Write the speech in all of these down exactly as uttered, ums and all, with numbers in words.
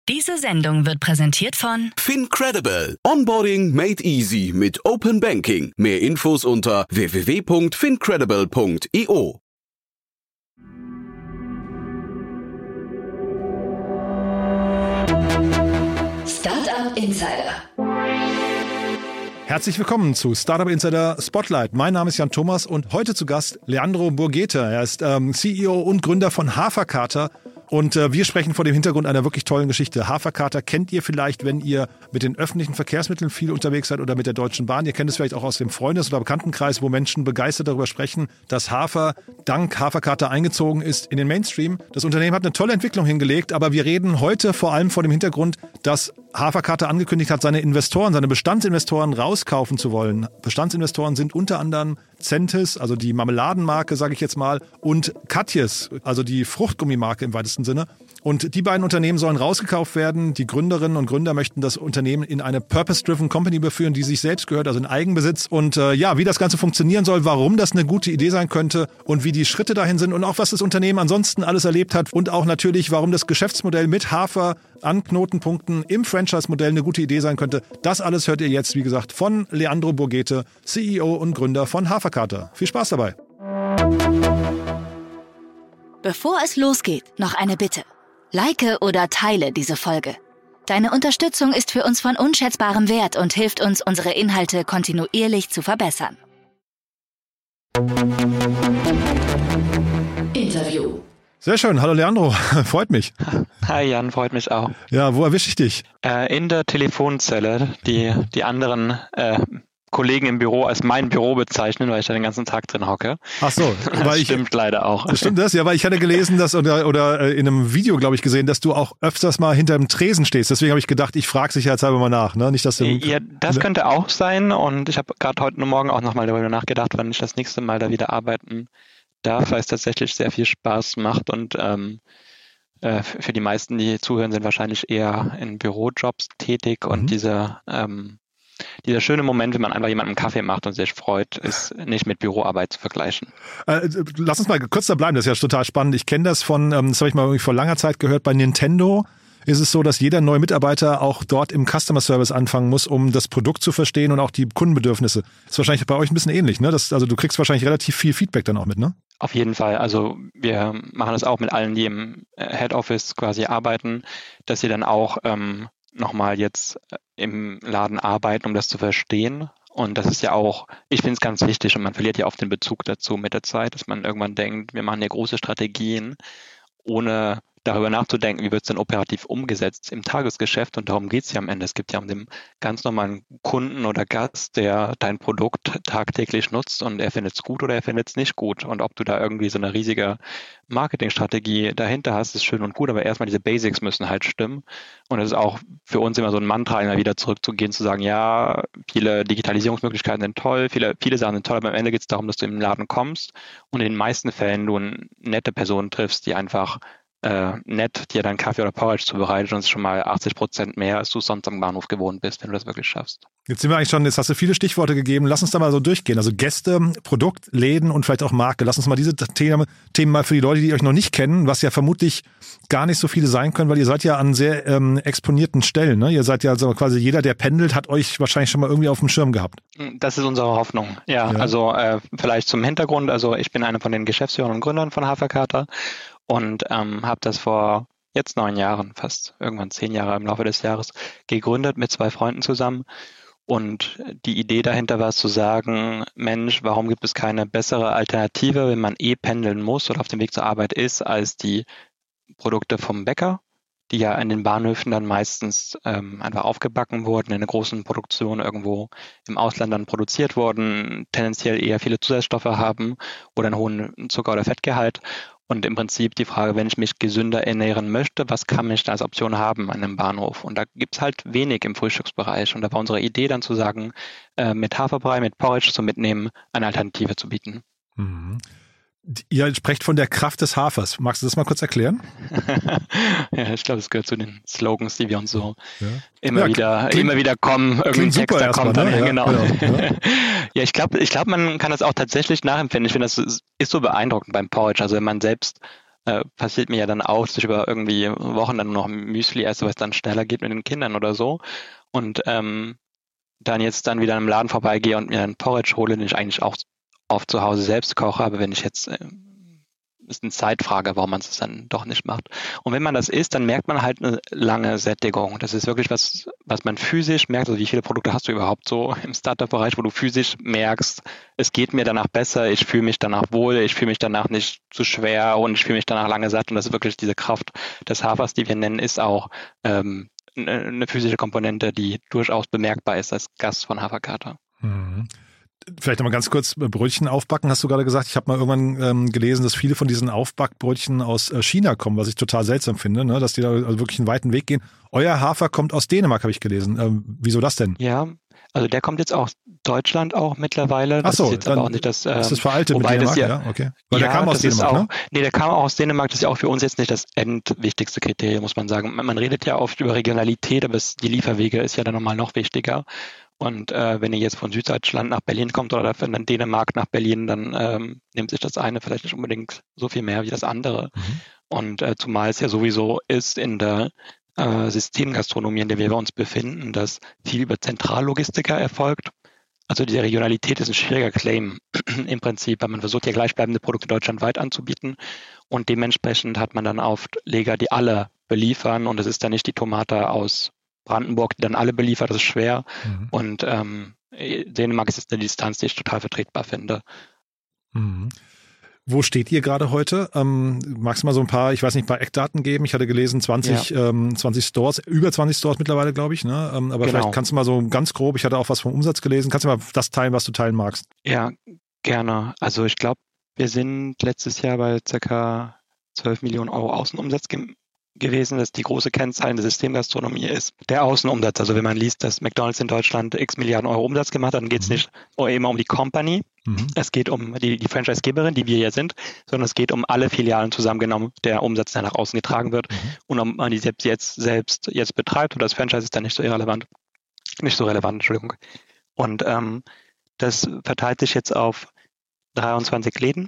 Diese Sendung wird präsentiert von FinCredible. Onboarding made easy mit Open Banking. Mehr Infos unter w w w punkt fincredible punkt i o. Startup Insider. Herzlich willkommen zu Startup Insider Spotlight. Mein Name ist Jan Thomas und heute zu Gast Leandro Burguete. Er ist ähm, C E O und Gründer von Haferkater. Und äh, wir sprechen vor dem Hintergrund einer wirklich tollen Geschichte. Haferkater kennt ihr vielleicht, wenn ihr mit den öffentlichen Verkehrsmitteln viel unterwegs seid oder mit der Deutschen Bahn. Ihr kennt es vielleicht auch aus dem Freundes- oder Bekanntenkreis, wo Menschen begeistert darüber sprechen, dass Hafer dank Haferkater eingezogen ist in den Mainstream. Das Unternehmen hat eine tolle Entwicklung hingelegt, aber wir reden heute vor allem vor dem Hintergrund, dass Haferkater angekündigt hat, seine Investoren, seine Bestandsinvestoren rauskaufen zu wollen. Bestandsinvestoren sind unter anderem Centis, also die Marmeladenmarke, sage ich jetzt mal, und Katjes, also die Fruchtgummimarke im weitesten Sinne. Und die beiden Unternehmen sollen rausgekauft werden. Die Gründerinnen und Gründer möchten das Unternehmen in eine Purpose-Driven Company überführen, die sich selbst gehört, also in Eigenbesitz. Und äh, ja, wie das Ganze funktionieren soll, warum das eine gute Idee sein könnte und wie die Schritte dahin sind und auch was das Unternehmen ansonsten alles erlebt hat und auch natürlich, warum das Geschäftsmodell mit Hafer an Knotenpunkten im Franchise-Modell eine gute Idee sein könnte. Das alles hört ihr jetzt, wie gesagt, von Leandro Burguete, C E O und Gründer von Haferkater. Viel Spaß dabei. Bevor es losgeht, noch eine Bitte. Like oder teile diese Folge. Deine Unterstützung ist für uns von unschätzbarem Wert und hilft uns, unsere Inhalte kontinuierlich zu verbessern. Interview. Sehr schön. Hallo Leandro. Freut mich. Hi Jan, freut mich auch. Ja, wo erwische ich dich? Äh, in der Telefonzelle, die die anderen äh, Kollegen im Büro als mein Büro bezeichnen, weil ich da den ganzen Tag drin hocke. Ach so. Das weil stimmt ich, leider auch. Stimmt das? Ja, weil ich hatte gelesen, dass oder, oder in einem Video, glaube ich, gesehen, dass du auch öfters mal hinter dem Tresen stehst. Deswegen habe ich gedacht, ich frage sicherheitshalber mal nach. Ne? Nicht, dass du ja, das könnte auch sein. Und ich habe gerade heute Morgen auch nochmal darüber nachgedacht, wann ich das nächste Mal da wieder arbeiten darf, weil es tatsächlich sehr viel Spaß macht. Und ähm, äh, für die meisten, die zuhören, sind wahrscheinlich eher in Bürojobs tätig. Und Mhm. diese ähm, Dieser schöne Moment, wenn man einfach jemanden einen Kaffee macht und sich freut, ist nicht mit Büroarbeit zu vergleichen. Äh, lass uns mal kurz da bleiben, das ist ja total spannend. Ich kenne das von, ähm, das habe ich mal irgendwie vor langer Zeit gehört, bei Nintendo ist es so, dass jeder neue Mitarbeiter auch dort im Customer Service anfangen muss, um das Produkt zu verstehen und auch die Kundenbedürfnisse. Ist wahrscheinlich bei euch ein bisschen ähnlich, ne? Das, also du kriegst wahrscheinlich relativ viel Feedback dann auch mit, ne? Auf jeden Fall. Also wir machen das auch mit allen, die im Head Office quasi arbeiten, dass sie dann auch ähm, nochmal jetzt im Laden arbeiten, um das zu verstehen. Und das ist ja auch, ich finde es ganz wichtig und man verliert ja oft den Bezug dazu mit der Zeit, dass man irgendwann denkt, wir machen ja große Strategien, ohne darüber nachzudenken, wie wird es denn operativ umgesetzt im Tagesgeschäft, und darum geht es ja am Ende. Es geht ja um den ganz normalen Kunden oder Gast, der dein Produkt tagtäglich nutzt und er findet es gut oder er findet es nicht gut. Und ob du da irgendwie so eine riesige Marketingstrategie dahinter hast, ist schön und gut, aber erstmal diese Basics müssen halt stimmen. Und es ist auch für uns immer so ein Mantra, immer wieder zurückzugehen, zu sagen, ja, viele Digitalisierungsmöglichkeiten sind toll, viele, viele Sachen sind toll, aber am Ende geht es darum, dass du im Laden kommst und in den meisten Fällen du eine nette Person triffst, die einfach Äh, nett dir dann Kaffee oder Porridge zubereitet, und es ist schon mal achtzig Prozent mehr, als du sonst am Bahnhof gewohnt bist, wenn du das wirklich schaffst. Jetzt sind wir eigentlich schon, jetzt hast du viele Stichworte gegeben. Lass uns da mal so durchgehen. Also Gäste, Produkt, Läden und vielleicht auch Marke. Lass uns mal diese Themen, Themen mal für die Leute, die euch noch nicht kennen, was ja vermutlich gar nicht so viele sein können, weil ihr seid ja an sehr ähm, exponierten Stellen. Ne? Ihr seid ja also quasi, jeder, der pendelt, hat euch wahrscheinlich schon mal irgendwie auf dem Schirm gehabt. Das ist unsere Hoffnung. Ja, ja. also äh, vielleicht zum Hintergrund. Also ich bin einer von den Geschäftsführern und Gründern von Haferkater und ähm, habe das vor jetzt neun Jahren, fast irgendwann zehn Jahre im Laufe des Jahres, gegründet mit zwei Freunden zusammen. Und die Idee dahinter war es zu sagen, Mensch, warum gibt es keine bessere Alternative, wenn man eh pendeln muss oder auf dem Weg zur Arbeit ist, als die Produkte vom Bäcker, die ja in den Bahnhöfen dann meistens ähm, einfach aufgebacken wurden, in einer großen Produktion irgendwo im Ausland dann produziert wurden, tendenziell eher viele Zusatzstoffe haben oder einen hohen Zucker- oder Fettgehalt. Und im Prinzip die Frage, wenn ich mich gesünder ernähren möchte, was kann ich da als Option haben an einem Bahnhof? Und da gibt es halt wenig im Frühstücksbereich. Und da war unsere Idee dann zu sagen, äh, mit Haferbrei, mit Porridge zu mitnehmen, eine Alternative zu bieten. Mhm. Ihr sprecht von der Kraft des Hafers. Magst du das mal kurz erklären? Ja, ich glaube, es gehört zu den Slogans, die wir uns so ja. immer ja, wieder, klingt, immer wieder kommen. Irgendein Text, da kommt mal, dann, ne? ja, genau. genau ja. ja, ich glaube, ich glaube, man kann das auch tatsächlich nachempfinden. Ich finde, das ist, ist so beeindruckend beim Porridge. Also wenn man selbst äh, passiert mir ja dann auch, dass ich über irgendwie Wochen dann nur noch Müsli esse, weil es dann schneller geht mit den Kindern oder so. Und ähm, dann jetzt dann wieder im Laden vorbeigehe und mir einen Porridge hole, den ich eigentlich auch oft zu Hause selbst koche, aber wenn ich jetzt, äh, ist eine Zeitfrage, warum man es dann doch nicht macht. Und wenn man das isst, dann merkt man halt eine lange Sättigung. Das ist wirklich was, was man physisch merkt. Also wie viele Produkte hast du überhaupt so im Startup-Bereich, wo du physisch merkst, es geht mir danach besser, ich fühle mich danach wohl, ich fühle mich danach nicht zu schwer und ich fühle mich danach lange satt. Und das ist wirklich diese Kraft des Hafers, die wir nennen, ist auch ähm, eine physische Komponente, die durchaus bemerkbar ist als Gast von Haferkater. Mhm. Vielleicht nochmal ganz kurz Brötchen aufbacken, hast du gerade gesagt. Ich habe mal irgendwann ähm, gelesen, dass viele von diesen Aufbackbrötchen aus äh, China kommen, was ich total seltsam finde, ne? Dass die da also wirklich einen weiten Weg gehen. Euer Hafer kommt aus Dänemark, habe ich gelesen. Ähm, wieso das denn? Ja, also der kommt jetzt aus Deutschland auch mittlerweile. Ach so, das ist jetzt dann aber auch nicht das. Ähm, ist das veraltet mit Dänemark, ja, ja, okay. Weil ja, der kam aus Dänemark, auch, ne? Nee, der kam auch aus Dänemark. Das ist ja auch für uns jetzt nicht das endwichtigste Kriterium, muss man sagen. Man, man redet ja oft über Regionalität, aber es, die Lieferwege ist ja dann nochmal noch wichtiger. Und äh, wenn ihr jetzt von Süddeutschland nach Berlin kommt oder von Dänemark nach Berlin, dann ähm, nimmt sich das eine vielleicht nicht unbedingt so viel mehr wie das andere. Mhm. Und äh, zumal es ja sowieso ist in der äh, Systemgastronomie, in der wir uns befinden, dass viel über Zentrallogistiker erfolgt. Also die Regionalität ist ein schwieriger Claim im Prinzip, weil man versucht ja gleichbleibende Produkte deutschlandweit anzubieten und dementsprechend hat man dann oft Leger, die alle beliefern und es ist dann nicht die Tomate aus Brandenburg, die dann alle beliefert, das ist schwer. Mhm. Und ähm, Dänemark ist jetzt eine Distanz, die ich total vertretbar finde. Mhm. Wo steht ihr gerade heute? Ähm, magst du mal so ein paar, ich weiß nicht, ein paar Eckdaten geben? Ich hatte gelesen, zwanzig, ja. ähm, zwanzig Stores, über zwanzig Stores mittlerweile, glaube ich. Ne? Ähm, aber genau. Vielleicht kannst du mal so ganz grob, ich hatte auch was vom Umsatz gelesen, kannst du mal das teilen, was du teilen magst? Ja, gerne. Also ich glaube, wir sind letztes Jahr bei ca. zwölf Millionen Euro Außenumsatz ge- gewesen, dass die große Kennzahl in der Systemgastronomie ist. Der Außenumsatz, also wenn man liest, dass McDonald's in Deutschland x Milliarden Euro Umsatz gemacht hat, dann geht es mhm. nicht immer um die Company, mhm. es geht um die, die Franchise-Geberin, die wir ja sind, sondern es geht um alle Filialen zusammengenommen, der Umsatz, der nach außen getragen wird mhm. und um man die selbst jetzt, selbst jetzt betreibt und das Franchise ist dann nicht so irrelevant, nicht so relevant, Entschuldigung. Und ähm, das verteilt sich jetzt auf dreiundzwanzig Läden,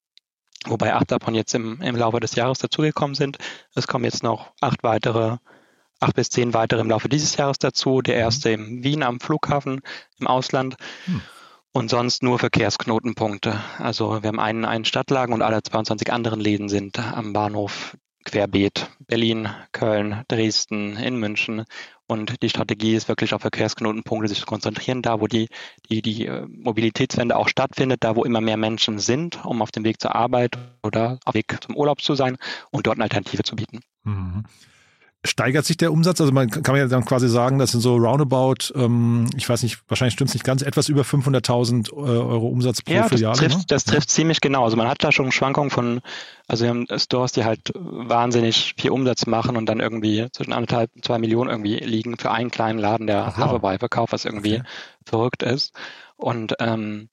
wobei acht davon jetzt im, im Laufe des Jahres dazugekommen sind. Es kommen jetzt noch acht weitere, acht bis zehn weitere im Laufe dieses Jahres dazu. Der erste in Wien am Flughafen im Ausland hm. und sonst nur Verkehrsknotenpunkte. Also wir haben einen, einen Stadtladen und alle zweiundzwanzig anderen Läden sind am Bahnhof querbeet. Berlin, Köln, Dresden, in München. Und die Strategie ist wirklich auf Verkehrsknotenpunkte sich zu konzentrieren, da wo die, die, die Mobilitätswende auch stattfindet, da wo immer mehr Menschen sind, um auf dem Weg zur Arbeit oder auf dem Weg zum Urlaub zu sein und dort eine Alternative zu bieten. Mhm. Steigert sich der Umsatz? Also man kann man ja dann quasi sagen, das sind so roundabout, ähm, ich weiß nicht, wahrscheinlich stimmt es nicht ganz, etwas über fünfhunderttausend Euro Umsatz pro ja, Filiale. Das trifft, ne? das trifft ja. ziemlich genau. Also man hat da schon Schwankungen von, also wir haben Stores, die halt wahnsinnig viel Umsatz machen und dann irgendwie zwischen anderthalb und zwei Millionen irgendwie liegen für einen kleinen Laden, der wow. Haferbrei verkauft, was irgendwie okay. verrückt ist. Und ähm,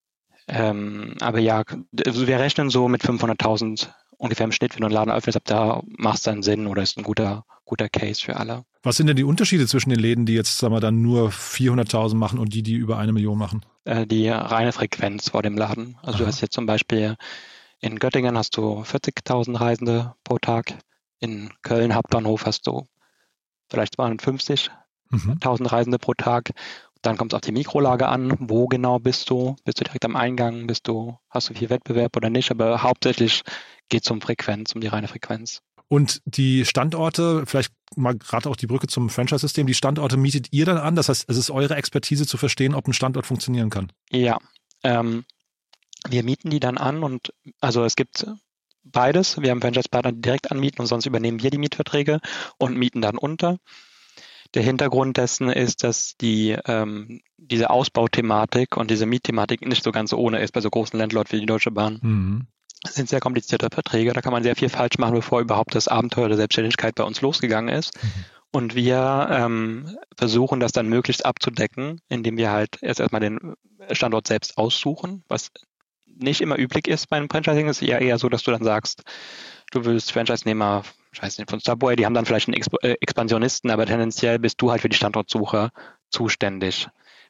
ähm, aber ja, also wir rechnen so mit fünfhunderttausend ungefähr im Schnitt, wenn du einen Laden öffnest, ab da macht es dann Sinn oder ist ein guter, guter Case für alle. Was sind denn die Unterschiede zwischen den Läden, die jetzt, sagen wir, dann nur vierhunderttausend machen und die, die über eine Million machen? Äh, die reine Frequenz vor dem Laden. Also Aha. du hast jetzt zum Beispiel in Göttingen hast du vierzigtausend Reisende pro Tag. In Köln Hauptbahnhof hast du vielleicht zweihundertfünfzigtausend mhm. Reisende pro Tag. Dann kommt es auf die Mikrolage an. Wo genau bist du? Bist du direkt am Eingang? Bist du, hast du viel Wettbewerb oder nicht? Aber hauptsächlich geht es um Frequenz, um die reine Frequenz. Und die Standorte, vielleicht mal gerade auch die Brücke zum Franchise-System, die Standorte mietet ihr dann an? Das heißt, es ist eure Expertise zu verstehen, ob ein Standort funktionieren kann? Ja, ähm, wir mieten die dann an und also es gibt beides. Wir haben Franchise-Partner, die direkt anmieten und sonst übernehmen wir die Mietverträge und mieten dann unter. Der Hintergrund dessen ist, dass die ähm, diese Ausbauthematik und diese Mietthematik nicht so ganz ohne ist bei so großen Landlords wie die Deutsche Bahn. Mhm. Das sind sehr komplizierte Verträge, da kann man sehr viel falsch machen, bevor überhaupt das Abenteuer der Selbstständigkeit bei uns losgegangen ist. Mhm. Und wir ähm, versuchen das dann möglichst abzudecken, indem wir halt erst erstmal den Standort selbst aussuchen, was nicht immer üblich ist beim Franchising. Es ist eher, eher so, dass du dann sagst, du willst Franchise-Nehmer, ich weiß nicht, von Subway, die haben dann vielleicht einen Exp- äh, Expansionisten, aber tendenziell bist du halt für die Standortsuche zuständig.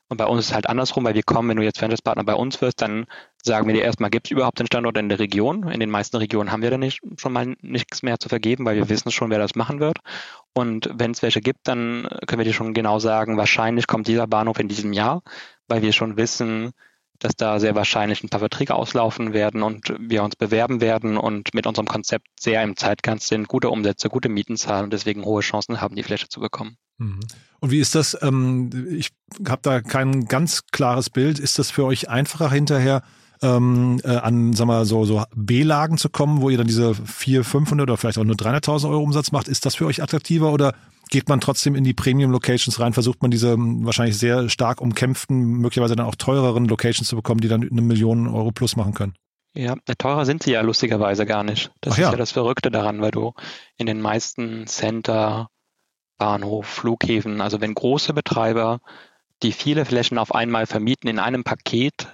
Und bei uns ist es halt andersrum, weil wir kommen, wenn du jetzt Franchise-Partner bei uns wirst, dann sagen wir dir erstmal, gibt es überhaupt den Standort in der Region? In den meisten Regionen haben wir dann nicht, schon mal nichts mehr zu vergeben, weil wir wissen schon, wer das machen wird. Und wenn es welche gibt, dann können wir dir schon genau sagen, wahrscheinlich kommt dieser Bahnhof in diesem Jahr, weil wir schon wissen, dass da sehr wahrscheinlich ein paar Verträge auslaufen werden und wir uns bewerben werden und mit unserem Konzept sehr im Zeitgeist sind, gute Umsätze, gute Mieten zahlen und deswegen hohe Chancen haben, die Fläche zu bekommen. Und wie ist das? Ich habe da kein ganz klares Bild. Ist das für euch einfacher hinterher ähm, an, sagen wir, so, so B-Lagen zu kommen, wo ihr dann diese vierhundert, fünfhundert oder vielleicht auch nur dreihunderttausend Euro Umsatz macht? Ist das für euch attraktiver oder geht man trotzdem in die Premium-Locations rein, versucht man diese wahrscheinlich sehr stark umkämpften, möglicherweise dann auch teureren Locations zu bekommen, die dann eine Million Euro plus machen können? Ja, teurer sind sie ja lustigerweise gar nicht. Das Ach ist ja. ja das Verrückte daran, weil du in den meisten Center, Bahnhof, Flughäfen, also wenn große Betreiber, die viele Flächen auf einmal vermieten, in einem Paket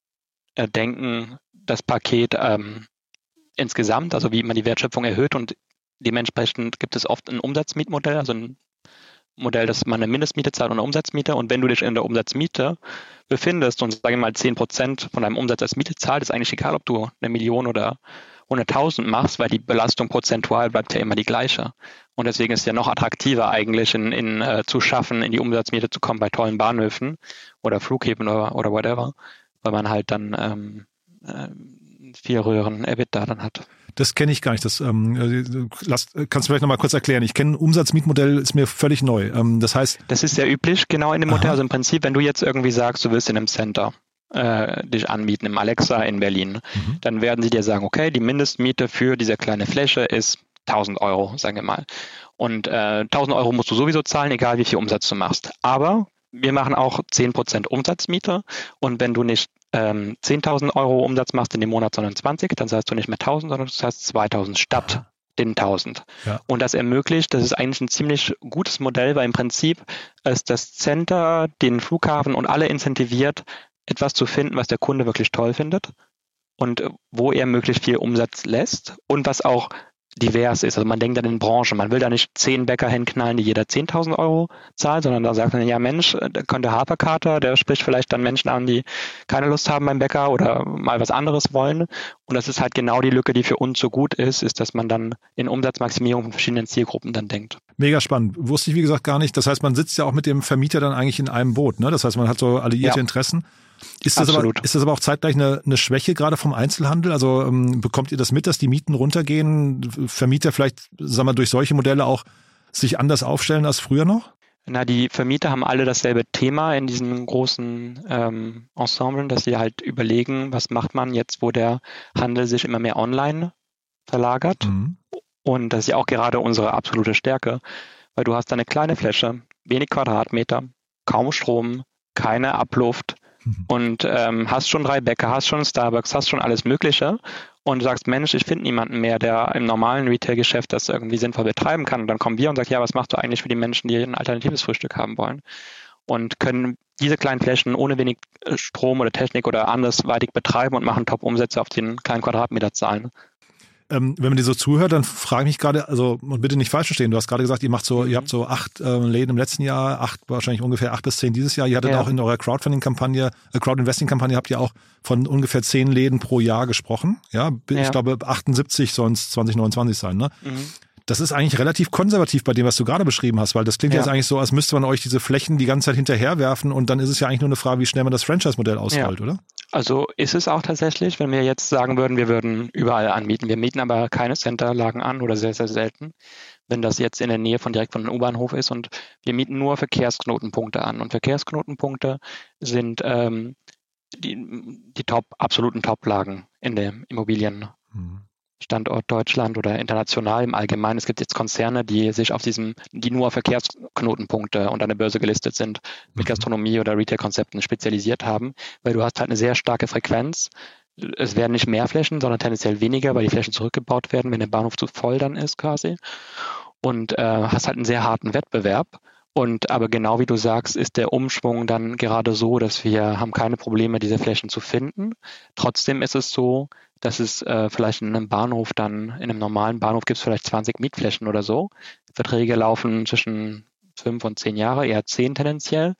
äh, denken, das Paket ähm, insgesamt, also wie man die Wertschöpfung erhöht und dementsprechend gibt es oft ein Umsatzmietmodell, also ein Modell, dass man eine Mindestmiete zahlt und eine Umsatzmiete. Und wenn du dich in der Umsatzmiete befindest und sagen wir mal zehn Prozent von deinem Umsatz als Miete zahlt, ist eigentlich egal, ob du eine Million oder hunderttausend machst, weil die Belastung prozentual bleibt ja immer die gleiche. Und deswegen ist es ja noch attraktiver eigentlich in, in, äh, zu schaffen, in die Umsatzmiete zu kommen bei tollen Bahnhöfen oder Flughäfen oder, oder whatever, weil man halt dann ähm, äh, viel höheren EBITDA dann hat. Das kenne ich gar nicht. Das ähm, lass, kannst du vielleicht noch mal kurz erklären. Ich kenne ein Umsatzmietmodell, ist mir völlig neu. Ähm, das heißt, das ist sehr üblich, genau in dem Modell. Aha. Also im Prinzip, wenn du jetzt irgendwie sagst, du willst in einem Center äh, dich anmieten, im Alexa in Berlin, mhm. dann werden sie dir sagen, okay, die Mindestmiete für diese kleine Fläche ist tausend Euro, sagen wir mal. Und äh, tausend Euro musst du sowieso zahlen, egal wie viel Umsatz du machst. Aber wir machen auch zehn Prozent Umsatzmiete und wenn du nicht ähm, zehntausend Euro Umsatz machst in dem Monat, sondern zwanzig, dann zahlst du nicht mehr tausend, sondern du zahlst zweitausend statt den tausend. Ja. Und das ermöglicht, das ist eigentlich ein ziemlich gutes Modell, weil im Prinzip ist das Center, den Flughafen und alle incentiviert, etwas zu finden, was der Kunde wirklich toll findet und wo er möglichst viel Umsatz lässt und was auch divers ist. Also man denkt an den Branchen. Man will da nicht zehn Bäcker hinknallen, die jeder zehntausend Euro zahlt, sondern da sagt man, ja Mensch, da könnte Haferkater, der spricht vielleicht dann Menschen an, die keine Lust haben beim Bäcker oder mal was anderes wollen. Und das ist halt genau die Lücke, die für uns so gut ist, ist, dass man dann in Umsatzmaximierung von verschiedenen Zielgruppen dann denkt. Mega spannend. Wusste ich, wie gesagt, gar nicht. Das heißt, man sitzt ja auch mit dem Vermieter dann eigentlich in einem Boot, ne? Das heißt, man hat so alliierte Ja. Interessen. Ist das, aber, ist das aber auch zeitgleich eine, eine Schwäche gerade vom Einzelhandel? Also ähm, bekommt ihr das mit, dass die Mieten runtergehen? Vermieter vielleicht, sagen wir, durch solche Modelle auch sich anders aufstellen als früher noch? Na, die Vermieter haben alle dasselbe Thema in diesen großen ähm, Ensemblen, dass sie halt überlegen, was macht man jetzt, wo der Handel sich immer mehr online verlagert. Mhm. Und das ist ja auch gerade unsere absolute Stärke, weil du hast da eine kleine Fläche, wenig Quadratmeter, kaum Strom, keine Abluft mhm. und ähm, hast schon drei Bäcker, hast schon Starbucks, hast schon alles Mögliche und du sagst, Mensch, ich finde niemanden mehr, der im normalen Retail-Geschäft das irgendwie sinnvoll betreiben kann. Und dann kommen wir und sagen, ja, was machst du eigentlich für die Menschen, die ein alternatives Frühstück haben wollen? Und können diese kleinen Flächen ohne wenig Strom oder Technik oder andersweitig betreiben und machen Top-Umsätze auf den kleinen Quadratmeterzahlen. Ähm, wenn man dir so zuhört, dann frage ich mich gerade, also und bitte nicht falsch verstehen, du hast gerade gesagt, ihr macht so, mhm. ihr habt so acht äh, Läden im letzten Jahr, acht, wahrscheinlich ungefähr acht bis zehn dieses Jahr. Ihr hattet ja. auch in eurer Crowdfunding-Kampagne, äh, Crowdinvesting-Kampagne habt ihr auch von ungefähr zehn Läden pro Jahr gesprochen. Ja, ich ja. glaube achtundsiebzig sollen es zwanzig neunundzwanzig sein, ne? Mhm. Das ist eigentlich relativ konservativ bei dem, was du gerade beschrieben hast, weil das klingt ja. jetzt eigentlich so, als müsste man euch diese Flächen die ganze Zeit hinterherwerfen und dann ist es ja eigentlich nur eine Frage, wie schnell man das Franchise-Modell ausrollt, ja. oder? Also ist es auch tatsächlich, wenn wir jetzt sagen würden, wir würden überall anmieten. Wir mieten aber keine Centerlagen an oder sehr, sehr selten, wenn das jetzt in der Nähe von direkt von einem U-Bahnhof ist und wir mieten nur Verkehrsknotenpunkte an. Und Verkehrsknotenpunkte sind ähm, die, die Top, absoluten Top-Lagen in der Immobilien. Hm. Standort Deutschland oder international im Allgemeinen. Es gibt jetzt Konzerne, die sich auf diesem, die nur auf Verkehrsknotenpunkte und an der Börse gelistet sind, mit Gastronomie oder Retail-Konzepten spezialisiert haben, weil du hast halt eine sehr starke Frequenz. Es werden nicht mehr Flächen, sondern tendenziell weniger, weil die Flächen zurückgebaut werden, wenn der Bahnhof zu voll dann ist quasi. Und äh, hast halt einen sehr harten Wettbewerb. Und aber genau wie du sagst, ist der Umschwung dann gerade so, dass wir haben keine Probleme, diese Flächen zu finden. Trotzdem ist es so, dass es äh, vielleicht in einem Bahnhof dann, in einem normalen Bahnhof gibt es vielleicht zwanzig Mietflächen oder so. Verträge laufen zwischen fünf und zehn Jahre, eher zehn tendenziell.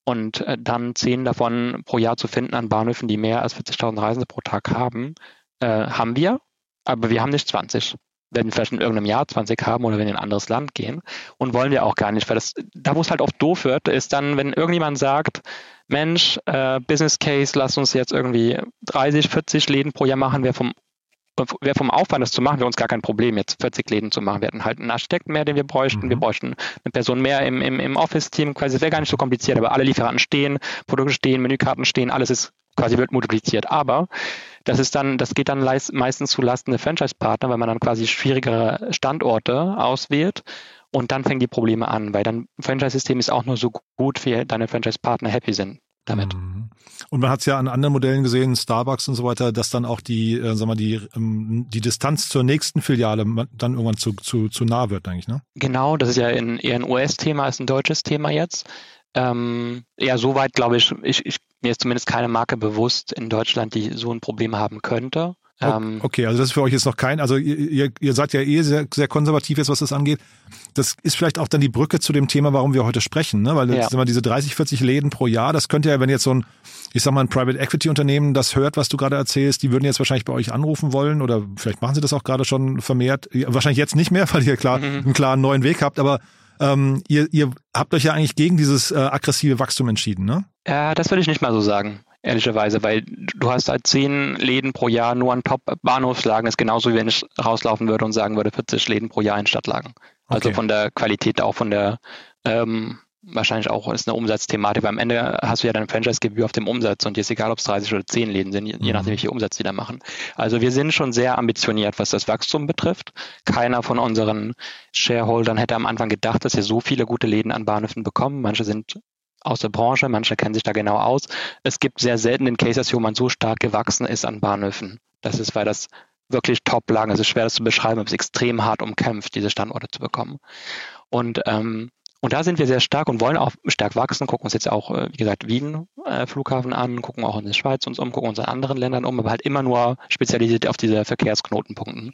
und äh, dann zehn davon pro Jahr zu finden an Bahnhöfen, die mehr als vierzigtausend Reisende pro Tag haben, äh, haben wir, aber wir haben nicht zwanzig. Wenn wir vielleicht in irgendeinem Jahr zwanzig haben oder wenn wir in ein anderes Land gehen, und wollen wir auch gar nicht, weil das, da wo es halt oft doof wird, ist dann, wenn irgendjemand sagt, Mensch, äh, Business Case, lass uns jetzt irgendwie dreißig, vierzig Läden pro Jahr machen, wäre vom, wär vom Aufwand, das zu machen, wäre uns gar kein Problem, jetzt vierzig Läden zu machen. Wir hätten halt einen Architekten mehr, den wir bräuchten, mhm. wir bräuchten eine Person mehr im, im, im Office-Team, quasi, das wäre gar nicht so kompliziert, aber alle Lieferanten stehen, Produkte stehen, Menükarten stehen, alles ist quasi wird multipliziert, aber das ist dann, das geht dann leist, meistens zu Lasten der Franchise-Partner, weil man dann quasi schwierigere Standorte auswählt und dann fängen die Probleme an, weil dann Franchise-System ist auch nur so gut, wie deine Franchise-Partner happy sind damit. Und man hat es ja an anderen Modellen gesehen, Starbucks und so weiter, dass dann auch die, äh, sag mal, die, ähm, die Distanz zur nächsten Filiale dann irgendwann zu, zu, zu nah wird, eigentlich, ne? Genau, das ist ja in, eher ein U S-Thema als ein deutsches Thema jetzt. Ähm, ja, soweit glaube ich, ich, ich, mir ist zumindest keine Marke bewusst in Deutschland, die so ein Problem haben könnte. Ähm, okay, also das ist für euch jetzt noch kein, also ihr, ihr seid ja eh sehr, sehr konservativ jetzt, was das angeht. Das ist vielleicht auch dann die Brücke zu dem Thema, warum wir heute sprechen, ne? Weil jetzt ja. immer diese dreißig, vierzig Läden pro Jahr, das könnte ja, wenn jetzt so ein, ich sag mal, ein Private Equity Unternehmen das hört, was du gerade erzählst, die würden jetzt wahrscheinlich bei euch anrufen wollen oder vielleicht machen sie das auch gerade schon vermehrt. Wahrscheinlich jetzt nicht mehr, weil ihr klar, mhm. einen klaren neuen Weg habt, aber ähm, ihr, ihr habt euch ja eigentlich gegen dieses äh, aggressive Wachstum entschieden, ne? Ja, das würde ich nicht mal so sagen, ehrlicherweise, weil du hast halt zehn Läden pro Jahr nur an Top-Bahnhofslagen, das ist genauso wie wenn ich rauslaufen würde und sagen würde, vierzig Läden pro Jahr in Stadtlagen. Also okay. Von der Qualität, auch von der, ähm, wahrscheinlich auch ist eine Umsatzthematik, weil am Ende hast du ja deine Franchise-Gebühr auf dem Umsatz und dir ist egal, ob es dreißig oder zehn Läden sind, je mhm. nachdem, wie viel Umsatz die da machen. Also wir sind schon sehr ambitioniert, was das Wachstum betrifft. Keiner von unseren Shareholdern hätte am Anfang gedacht, dass wir so viele gute Läden an Bahnhöfen bekommen. Manche sind aus der Branche, manche kennen sich da genau aus. Es gibt sehr selten den Cases, wo man so stark gewachsen ist an Bahnhöfen. Das ist, weil das wirklich Top-Lagen, es ist schwer, das zu beschreiben, aber es ist extrem hart umkämpft, diese Standorte zu bekommen. Und ähm, und da sind wir sehr stark und wollen auch stark wachsen, gucken uns jetzt auch, wie gesagt, Wien äh, Flughafen an, gucken auch in der Schweiz uns um, gucken uns in anderen Ländern um, aber halt immer nur spezialisiert auf diese Verkehrsknotenpunkten.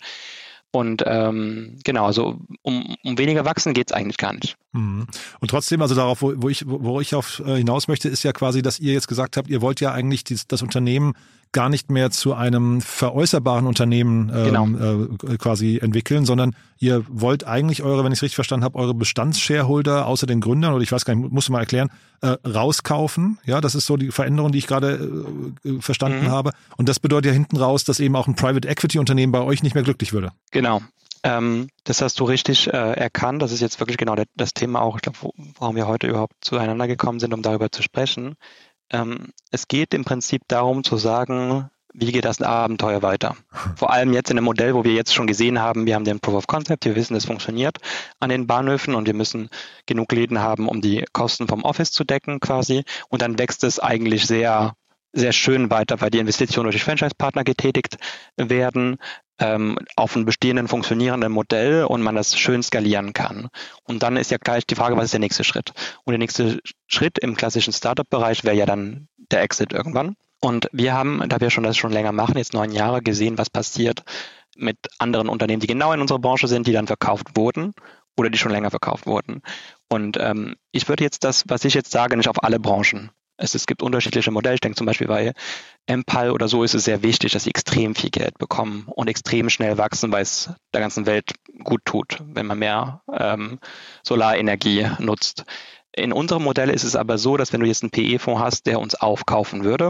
Und ähm, genau, also um, um weniger wachsen geht's eigentlich gar nicht. Und trotzdem, also darauf, wo, wo ich, wo ich auf äh, hinaus möchte, ist ja quasi, dass ihr jetzt gesagt habt, ihr wollt ja eigentlich dies, das Unternehmen gar nicht mehr zu einem veräußerbaren Unternehmen ähm, genau. äh, quasi entwickeln, sondern ihr wollt eigentlich eure, wenn ich es richtig verstanden habe, eure Bestandsshareholder außer den Gründern, oder ich weiß gar nicht, musst du mal erklären, äh, rauskaufen. Ja, das ist so die Veränderung, die ich gerade äh, verstanden mhm. habe. Und das bedeutet ja hinten raus, dass eben auch ein Private Equity Unternehmen bei euch nicht mehr glücklich würde. Genau. Ähm, das hast du richtig äh, erkannt. Das ist jetzt wirklich genau der, das Thema auch, ich glaube, wo, warum wir heute überhaupt zueinander gekommen sind, um darüber zu sprechen. Ähm, es geht im Prinzip darum zu sagen, wie geht das Abenteuer weiter? Vor allem jetzt in einem Modell, wo wir jetzt schon gesehen haben, wir haben den Proof of Concept, wir wissen, es funktioniert an den Bahnhöfen und wir müssen genug Läden haben, um die Kosten vom Office zu decken quasi. Und dann wächst es eigentlich sehr, sehr schön weiter, weil die Investitionen durch die Franchise-Partner getätigt werden, ähm, auf einem bestehenden, funktionierenden Modell und man das schön skalieren kann. Und dann ist ja gleich die Frage, was ist der nächste Schritt? Und der nächste Schritt im klassischen Startup-Bereich wäre ja dann der Exit irgendwann. Und wir haben, da wir schon das schon länger machen, jetzt neun Jahre gesehen, was passiert mit anderen Unternehmen, die genau in unserer Branche sind, die dann verkauft wurden oder die schon länger verkauft wurden. Und ähm, ich würde jetzt das, was ich jetzt sage, nicht auf alle Branchen. Es, es gibt unterschiedliche Modelle. Ich denke zum Beispiel bei Empal oder so ist es sehr wichtig, dass sie extrem viel Geld bekommen und extrem schnell wachsen, weil es der ganzen Welt gut tut, wenn man mehr ähm, Solarenergie nutzt. In unserem Modell ist es aber so, dass wenn du jetzt einen P E-Fonds hast, der uns aufkaufen würde,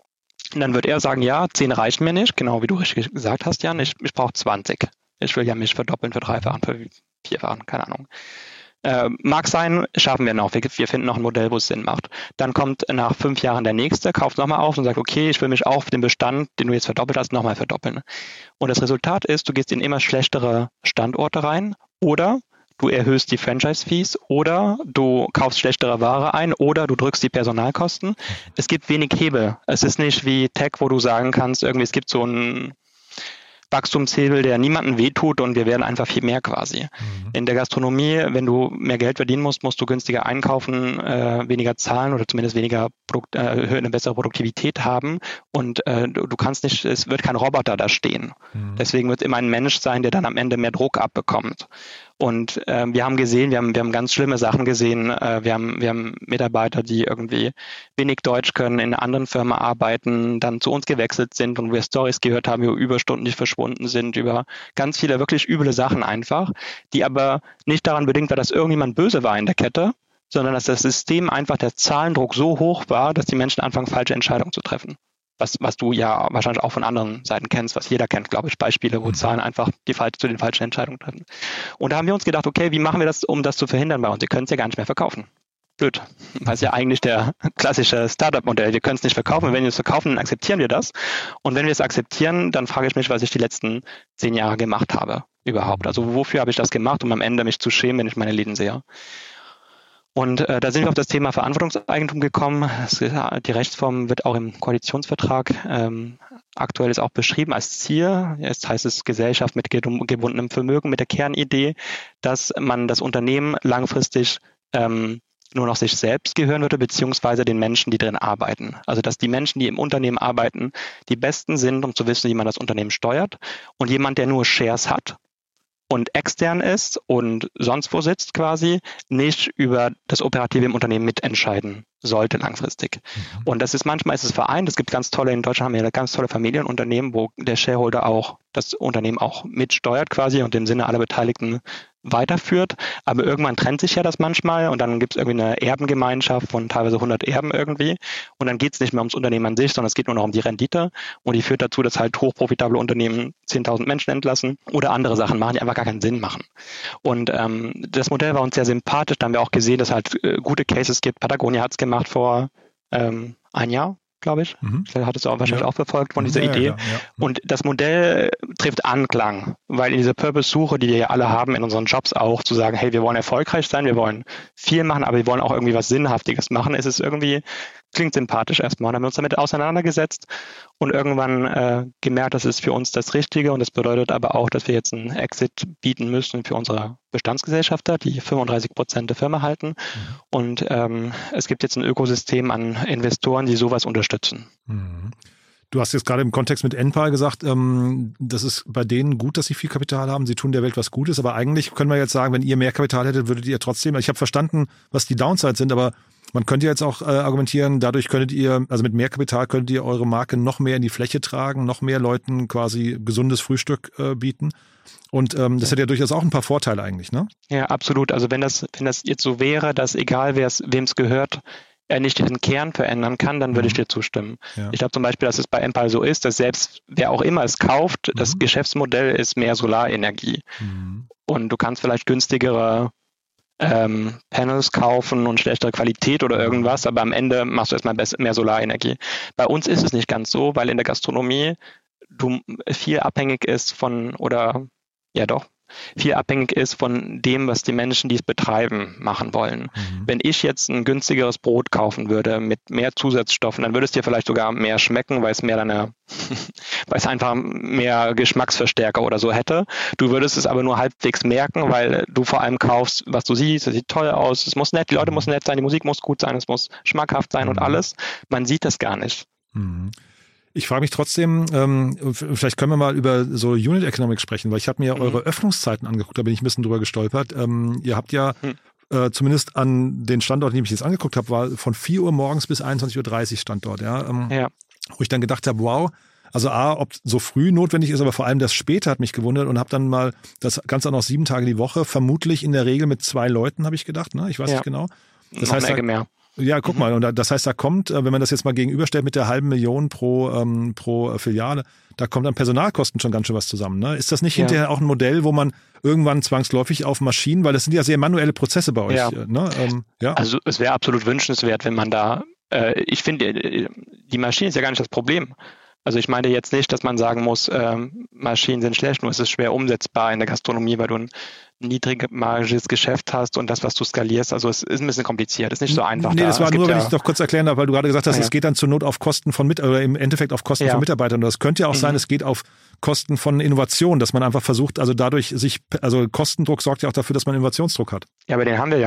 dann wird er sagen, ja, zehn reichen mir nicht, genau wie du richtig gesagt hast, Jan, ich, ich brauche zwanzig. Ich will ja mich verdoppeln, verdreifachen, vierfachen, keine Ahnung. Äh, mag sein, schaffen wir noch. Wir, wir finden noch ein Modell, wo es Sinn macht. Dann kommt nach fünf Jahren der Nächste, kauft nochmal auf und sagt, okay, ich will mich auch auf den Bestand, den du jetzt verdoppelt hast, nochmal verdoppeln. Und das Resultat ist, du gehst in immer schlechtere Standorte rein oder du erhöhst die Franchise-Fees oder du kaufst schlechtere Ware ein oder du drückst die Personalkosten. Es gibt wenig Hebel. Es ist nicht wie Tech, wo du sagen kannst, irgendwie es gibt so einen Wachstumshebel, der niemandem wehtut und wir werden einfach viel mehr quasi. Mhm. In der Gastronomie, wenn du mehr Geld verdienen musst, musst du günstiger einkaufen, äh, weniger zahlen oder zumindest weniger Produkt, äh, eine bessere Produktivität haben und äh, du, du kannst nicht, es wird kein Roboter da stehen. Mhm. Deswegen wird immer ein Mensch sein, der dann am Ende mehr Druck abbekommt. Und äh, wir haben gesehen, wir haben, wir haben ganz schlimme Sachen gesehen. Äh, wir haben, wir haben Mitarbeiter, die irgendwie wenig Deutsch können, in einer anderen Firma arbeiten, dann zu uns gewechselt sind und wir Storys gehört haben über Überstunden, die verschwunden sind, über ganz viele wirklich üble Sachen einfach, die aber nicht daran bedingt war, dass irgendjemand böse war in der Kette, sondern dass das System einfach der Zahlendruck so hoch war, dass die Menschen anfangen, falsche Entscheidungen zu treffen. Was, was du ja wahrscheinlich auch von anderen Seiten kennst, was jeder kennt, glaube ich, Beispiele, wo Zahlen einfach die falsch, zu den falschen Entscheidungen treffen. Und da haben wir uns gedacht, okay, wie machen wir das, um das zu verhindern bei uns? Wir können es ja gar nicht mehr verkaufen. Blöd, weil es ja eigentlich der klassische Startup-Modell, wir können es nicht verkaufen, wenn wir es verkaufen, dann akzeptieren wir das. Und wenn wir es akzeptieren, dann frage ich mich, was ich die letzten zehn Jahre gemacht habe überhaupt. Also wofür habe ich das gemacht, um am Ende mich zu schämen, wenn ich meine Läden sehe? Und äh, da sind wir auf das Thema Verantwortungseigentum gekommen. Es, die Rechtsform wird auch im Koalitionsvertrag ähm, aktuell ist auch beschrieben als Ziel. Jetzt heißt es Gesellschaft mit gebundenem Vermögen, mit der Kernidee, dass man das Unternehmen langfristig ähm, nur noch sich selbst gehören würde, beziehungsweise den Menschen, die drin arbeiten. Also dass die Menschen, die im Unternehmen arbeiten, die Besten sind, um zu wissen, wie man das Unternehmen steuert. Und jemand, der nur Shares hat und extern ist und sonst wo sitzt quasi, nicht über das Operative im Unternehmen mitentscheiden sollte langfristig. Mhm. Und das ist manchmal ist es vereint. Es gibt ganz tolle, in Deutschland haben wir ganz tolle Familienunternehmen, wo der Shareholder auch das Unternehmen auch mitsteuert quasi und im Sinne aller Beteiligten weiterführt. Aber irgendwann trennt sich ja das manchmal und dann gibt es irgendwie eine Erbengemeinschaft von teilweise hundert Erben irgendwie und dann geht es nicht mehr ums Unternehmen an sich, sondern es geht nur noch um die Rendite und die führt dazu, dass halt hochprofitable Unternehmen zehntausend Menschen entlassen oder andere Sachen machen, die einfach gar keinen Sinn machen. Und ähm, das Modell war uns sehr sympathisch. Da haben wir auch gesehen, dass halt äh, gute Cases gibt. Patagonia hat es gemacht vor ähm, ein Jahr, glaube ich. Mhm. Das hattest du auch wahrscheinlich ja. auch verfolgt von dieser ja, Idee. Ja, ja. Und das Modell trifft Anklang, weil in dieser Purpose-Suche, die wir ja alle haben in unseren Jobs auch, zu sagen, hey, wir wollen erfolgreich sein, wir wollen viel machen, aber wir wollen auch irgendwie was Sinnhaftiges machen, ist es irgendwie, klingt sympathisch erstmal. Dann haben wir uns damit auseinandergesetzt und irgendwann äh, gemerkt, das ist für uns das Richtige und das bedeutet aber auch, dass wir jetzt einen Exit bieten müssen für unsere Bestandsgesellschafter, die fünfunddreißig Prozent der Firma halten. Mhm. Und ähm, es gibt jetzt ein Ökosystem an Investoren, die sowas unterstützen. Mhm. Du hast jetzt gerade im Kontext mit Enpal gesagt, ähm, das ist bei denen gut, dass sie viel Kapital haben. Sie tun der Welt was Gutes. Aber eigentlich können wir jetzt sagen, wenn ihr mehr Kapital hättet, würdet ihr trotzdem, ich habe verstanden, was die Downsides sind, aber man könnte jetzt auch äh, argumentieren, dadurch könntet ihr, also mit mehr Kapital könntet ihr eure Marke noch mehr in die Fläche tragen, noch mehr Leuten quasi gesundes Frühstück äh, bieten. Und ähm, das hätte ja durchaus auch ein paar Vorteile eigentlich, ne? Ja, absolut. Also wenn das, wenn das jetzt so wäre, dass egal wem es gehört, er nicht den Kern verändern kann, dann würde ich dir zustimmen. Ja. Ich glaube zum Beispiel, dass es bei Enpal so ist, dass selbst wer auch immer es kauft, mhm. das Geschäftsmodell ist mehr Solarenergie. Mhm. Und du kannst vielleicht günstigere ähm, Panels kaufen und schlechtere Qualität oder irgendwas, aber am Ende machst du erstmal mehr Solarenergie. Bei uns ist es nicht ganz so, weil in der Gastronomie du viel abhängig ist von, oder ja doch, viel abhängig ist von dem, was die Menschen, die es betreiben, machen wollen. Mhm. Wenn ich jetzt ein günstigeres Brot kaufen würde mit mehr Zusatzstoffen, dann würde es dir vielleicht sogar mehr schmecken, weil es mehr deine, weil es einfach mehr Geschmacksverstärker oder so hätte. Du würdest es aber nur halbwegs merken, weil du vor allem kaufst, was du siehst, es sieht toll aus, es muss nett, die Leute müssen nett sein, die Musik muss gut sein, es muss schmackhaft sein mhm. und alles. Man sieht das gar nicht. Mhm. Ich frage mich trotzdem, ähm, vielleicht können wir mal über so Unit Economics sprechen, weil ich habe mir mhm. eure Öffnungszeiten angeguckt, da bin ich ein bisschen drüber gestolpert. Ähm, ihr habt ja mhm. äh, zumindest an den Standorten, die ich jetzt angeguckt habe, war von vier Uhr morgens bis einundzwanzig Uhr dreißig Standort. Ja, ähm, ja. Wo ich dann gedacht habe, wow, also A, ob so früh notwendig ist, aber vor allem das später hat mich gewundert und habe dann mal das Ganze auch noch sieben Tage die Woche, vermutlich in der Regel mit zwei Leuten, habe ich gedacht, ne? Ich weiß ja. nicht genau. Das noch heißt, mehr, mehr. Ja, guck mal, und das heißt, da kommt, wenn man das jetzt mal gegenüberstellt mit der halben Million pro ähm, pro Filiale, da kommt an Personalkosten schon ganz schön was zusammen. Ne? Ist das nicht ja. hinterher auch ein Modell, wo man irgendwann zwangsläufig auf Maschinen, weil das sind ja sehr manuelle Prozesse bei euch. Ja. Ne? Ähm, ja. Also es wäre absolut wünschenswert, wenn man da, äh, ich finde, die Maschine ist ja gar nicht das Problem. Also ich meine jetzt nicht, dass man sagen muss, ähm, Maschinen sind schlecht, nur es ist schwer umsetzbar in der Gastronomie, weil du ein niedrigmargiges Geschäft hast und das, was du skalierst, also es ist ein bisschen kompliziert, es ist nicht so einfach. Nee, da. das war es nur, wenn ja ich es noch kurz erklären darf, weil du gerade gesagt hast, ja. es geht dann zur Not auf Kosten von mit oder im Endeffekt auf Kosten ja. von Mitarbeitern. Und das könnte ja auch mhm. sein, es geht auf Kosten von Innovation, dass man einfach versucht, also dadurch sich, also Kostendruck sorgt ja auch dafür, dass man Innovationsdruck hat. Ja, aber den haben wir ja.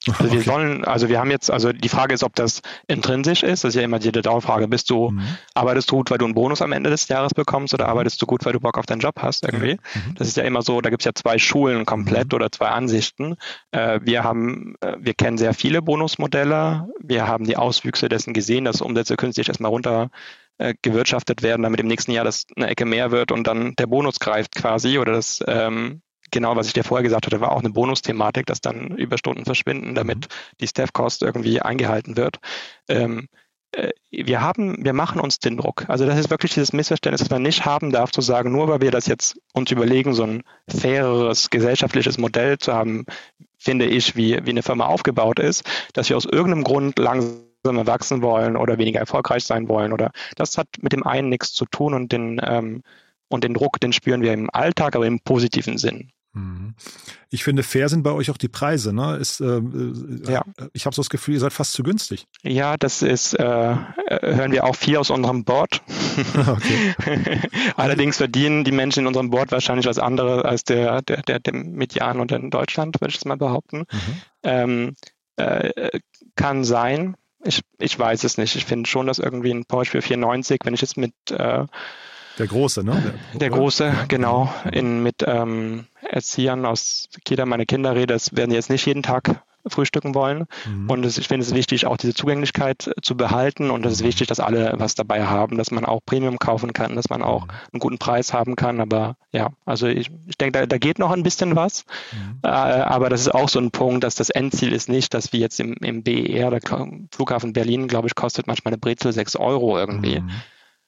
Also wir Okay. sollen, also wir haben jetzt, also die Frage ist, ob das intrinsisch ist. Das ist ja immer die Dauerfrage. Bist du, Mhm. arbeitest du gut, weil du einen Bonus am Ende des Jahres bekommst, oder arbeitest du gut, weil du Bock auf deinen Job hast irgendwie? Mhm. Das ist ja immer so, da gibt es ja zwei Schulen komplett Mhm. oder zwei Ansichten. Äh, wir haben, äh, wir kennen sehr viele Bonusmodelle. Wir haben die Auswüchse dessen gesehen, dass Umsätze künstlich erstmal runter äh, gewirtschaftet werden, damit im nächsten Jahr das eine Ecke mehr wird und dann der Bonus greift quasi, oder das ähm, genau, was ich dir vorher gesagt hatte, war auch eine Bonusthematik, dass dann Überstunden verschwinden, damit Mhm. die Staff-Cost irgendwie eingehalten wird. Ähm, äh, wir haben, wir machen uns den Druck. Also das ist wirklich dieses Missverständnis, das man nicht haben darf, zu sagen, nur weil wir das jetzt uns überlegen, so ein faireres gesellschaftliches Modell zu haben, finde ich, wie, wie eine Firma aufgebaut ist, dass wir aus irgendeinem Grund langsamer wachsen wollen oder weniger erfolgreich sein wollen. Oder das hat mit dem einen nichts zu tun, und den ähm, und den Druck, den spüren wir im Alltag, aber im positiven Sinn. Mhm. Ich finde, fair sind bei euch auch die Preise. Ne? Ist, äh, Ja. Ich habe so das Gefühl, ihr seid fast zu günstig. Ja, das ist, äh, hören wir auch viel aus unserem Board. Okay. Allerdings verdienen die Menschen in unserem Board wahrscheinlich was anderes als der, der, der, der Median unter in Deutschland, würde ich es mal behaupten. Mhm. Ähm, äh, kann sein. Ich, ich weiß es nicht. Ich finde schon, dass irgendwie ein Porsche für vierhundertneunzig, wenn ich jetzt mit äh, Der Große, ne? Der, der Große, ja, genau, in, mit ähm, Erziehern aus Kita, meine Kinder rede, das werden die jetzt nicht jeden Tag frühstücken wollen. Mhm. Und es, ich finde es wichtig, auch diese Zugänglichkeit zu behalten, und es ist wichtig, dass alle was dabei haben, dass man auch Premium kaufen kann, dass man auch einen guten Preis haben kann. Aber ja, also ich, ich denke, da, da geht noch ein bisschen was. Mhm. Äh, aber das ist auch so ein Punkt, dass das Endziel ist nicht, dass wir jetzt im, im B E R, der Flughafen Berlin, glaube ich, kostet manchmal eine Brezel sechs Euro irgendwie. Mhm.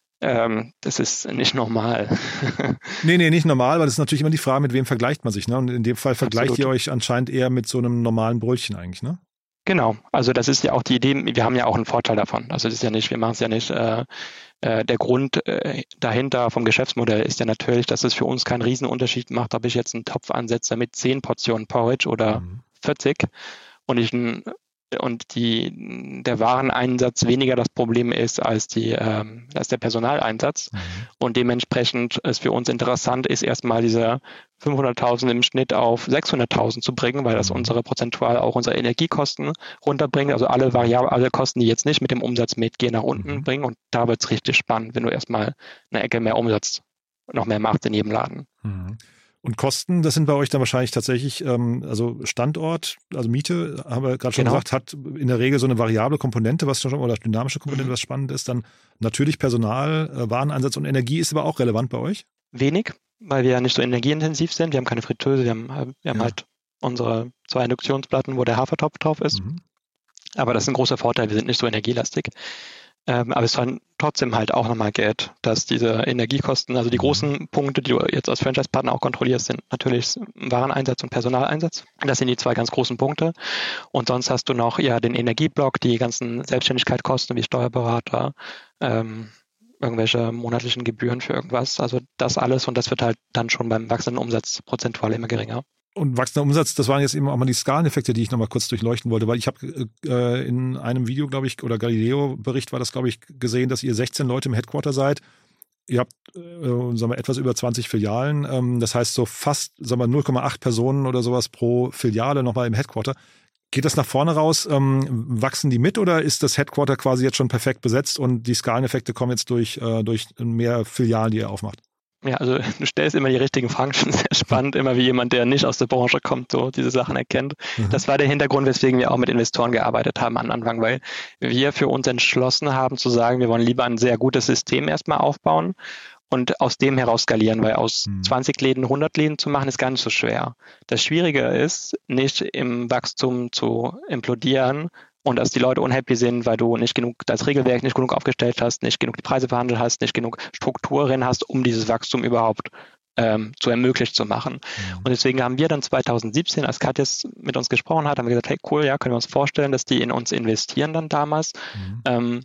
Ähm, das ist nicht normal. nee, nee, nicht normal, weil das ist natürlich immer die Frage, mit wem vergleicht man sich. Ne? Und in dem Fall vergleicht Absolut. Ihr euch anscheinend eher mit so einem normalen Brötchen eigentlich, ne? Genau, also das ist ja auch die Idee, wir haben ja auch einen Vorteil davon. Also das ist ja nicht, wir machen es ja nicht, äh, äh, der Grund äh, dahinter vom Geschäftsmodell ist ja natürlich, dass es für uns keinen Riesenunterschied macht, ob ich jetzt einen Topf ansetze mit zehn Portionen Porridge oder mhm. vierzig und ich ein und die, der Wareneinsatz weniger das Problem ist als, die, ähm, als der Personaleinsatz. Mhm. Und dementsprechend ist für uns interessant, ist erstmal diese fünfhunderttausend im Schnitt auf sechshunderttausend zu bringen, weil das unsere prozentual auch unsere Energiekosten runterbringt. Also alle Variablen, alle Kosten, die jetzt nicht mit dem Umsatz mitgehen, nach unten mhm. bringen. Und da wird es richtig spannend, wenn du erstmal eine Ecke mehr Umsatz noch mehr machst in jedem Laden. Mhm. Und Kosten, das sind bei euch dann wahrscheinlich tatsächlich, ähm, also Standort, also Miete, haben wir gerade schon genau. gesagt, hat in der Regel so eine variable Komponente, was schon oder dynamische Komponente, mhm. was spannend ist. Dann natürlich Personal, äh, Wareneinsatz und Energie ist aber auch relevant bei euch? Wenig, weil wir ja nicht so energieintensiv sind. Wir haben keine Fritteuse, wir haben, wir haben ja. halt unsere zwei Induktionsplatten, wo der Hafertopf drauf ist. Mhm. Aber das ist ein großer Vorteil, wir sind nicht so energielastig. Ähm, aber es ist trotzdem halt auch nochmal Geld, dass diese Energiekosten, also die großen Punkte, die du jetzt als Franchise-Partner auch kontrollierst, sind natürlich Wareneinsatz und Personaleinsatz. Das sind die zwei ganz großen Punkte. Und sonst hast du noch ja den Energieblock, die ganzen Selbstständigkeitskosten wie Steuerberater, ähm, irgendwelche monatlichen Gebühren für irgendwas. Also das alles, und das wird halt dann schon beim wachsenden Umsatz prozentual immer geringer. Und wachsender Umsatz, das waren jetzt eben auch mal die Skaleneffekte, die ich noch mal kurz durchleuchten wollte, weil ich habe äh, in einem Video, glaube ich, oder Galileo-Bericht war das, glaube ich, gesehen, dass ihr sechzehn Leute im Headquarter seid. Ihr habt, äh, sagen wir, etwas über zwanzig Filialen. Ähm, das heißt so fast, sagen wir, null Komma acht Personen oder sowas pro Filiale nochmal im Headquarter. Geht das nach vorne raus? Ähm, wachsen die mit, oder ist das Headquarter quasi jetzt schon perfekt besetzt und die Skaleneffekte kommen jetzt durch, äh, durch mehr Filialen, die ihr aufmacht? Ja, also du stellst immer die richtigen Fragen, schon sehr spannend, immer wie jemand, der nicht aus der Branche kommt, so diese Sachen erkennt. Mhm. Das war der Hintergrund, weswegen wir auch mit Investoren gearbeitet haben am Anfang, weil wir für uns entschlossen haben zu sagen, wir wollen lieber ein sehr gutes System erstmal aufbauen und aus dem heraus skalieren, weil aus mhm. zwanzig Läden hundert Läden zu machen, ist gar nicht so schwer. Das Schwierige ist, nicht im Wachstum zu implodieren, und dass die Leute unhappy sind, weil du nicht genug das Regelwerk nicht genug aufgestellt hast, nicht genug die Preise verhandelt hast, nicht genug Strukturen hast, um dieses Wachstum überhaupt ähm, zu ermöglicht zu machen. Mhm. Und deswegen haben wir dann zweitausendsiebzehn, als Katjes mit uns gesprochen hat, haben wir gesagt, hey cool, ja, können wir uns vorstellen, dass die in uns investieren dann damals. Mhm. Ähm,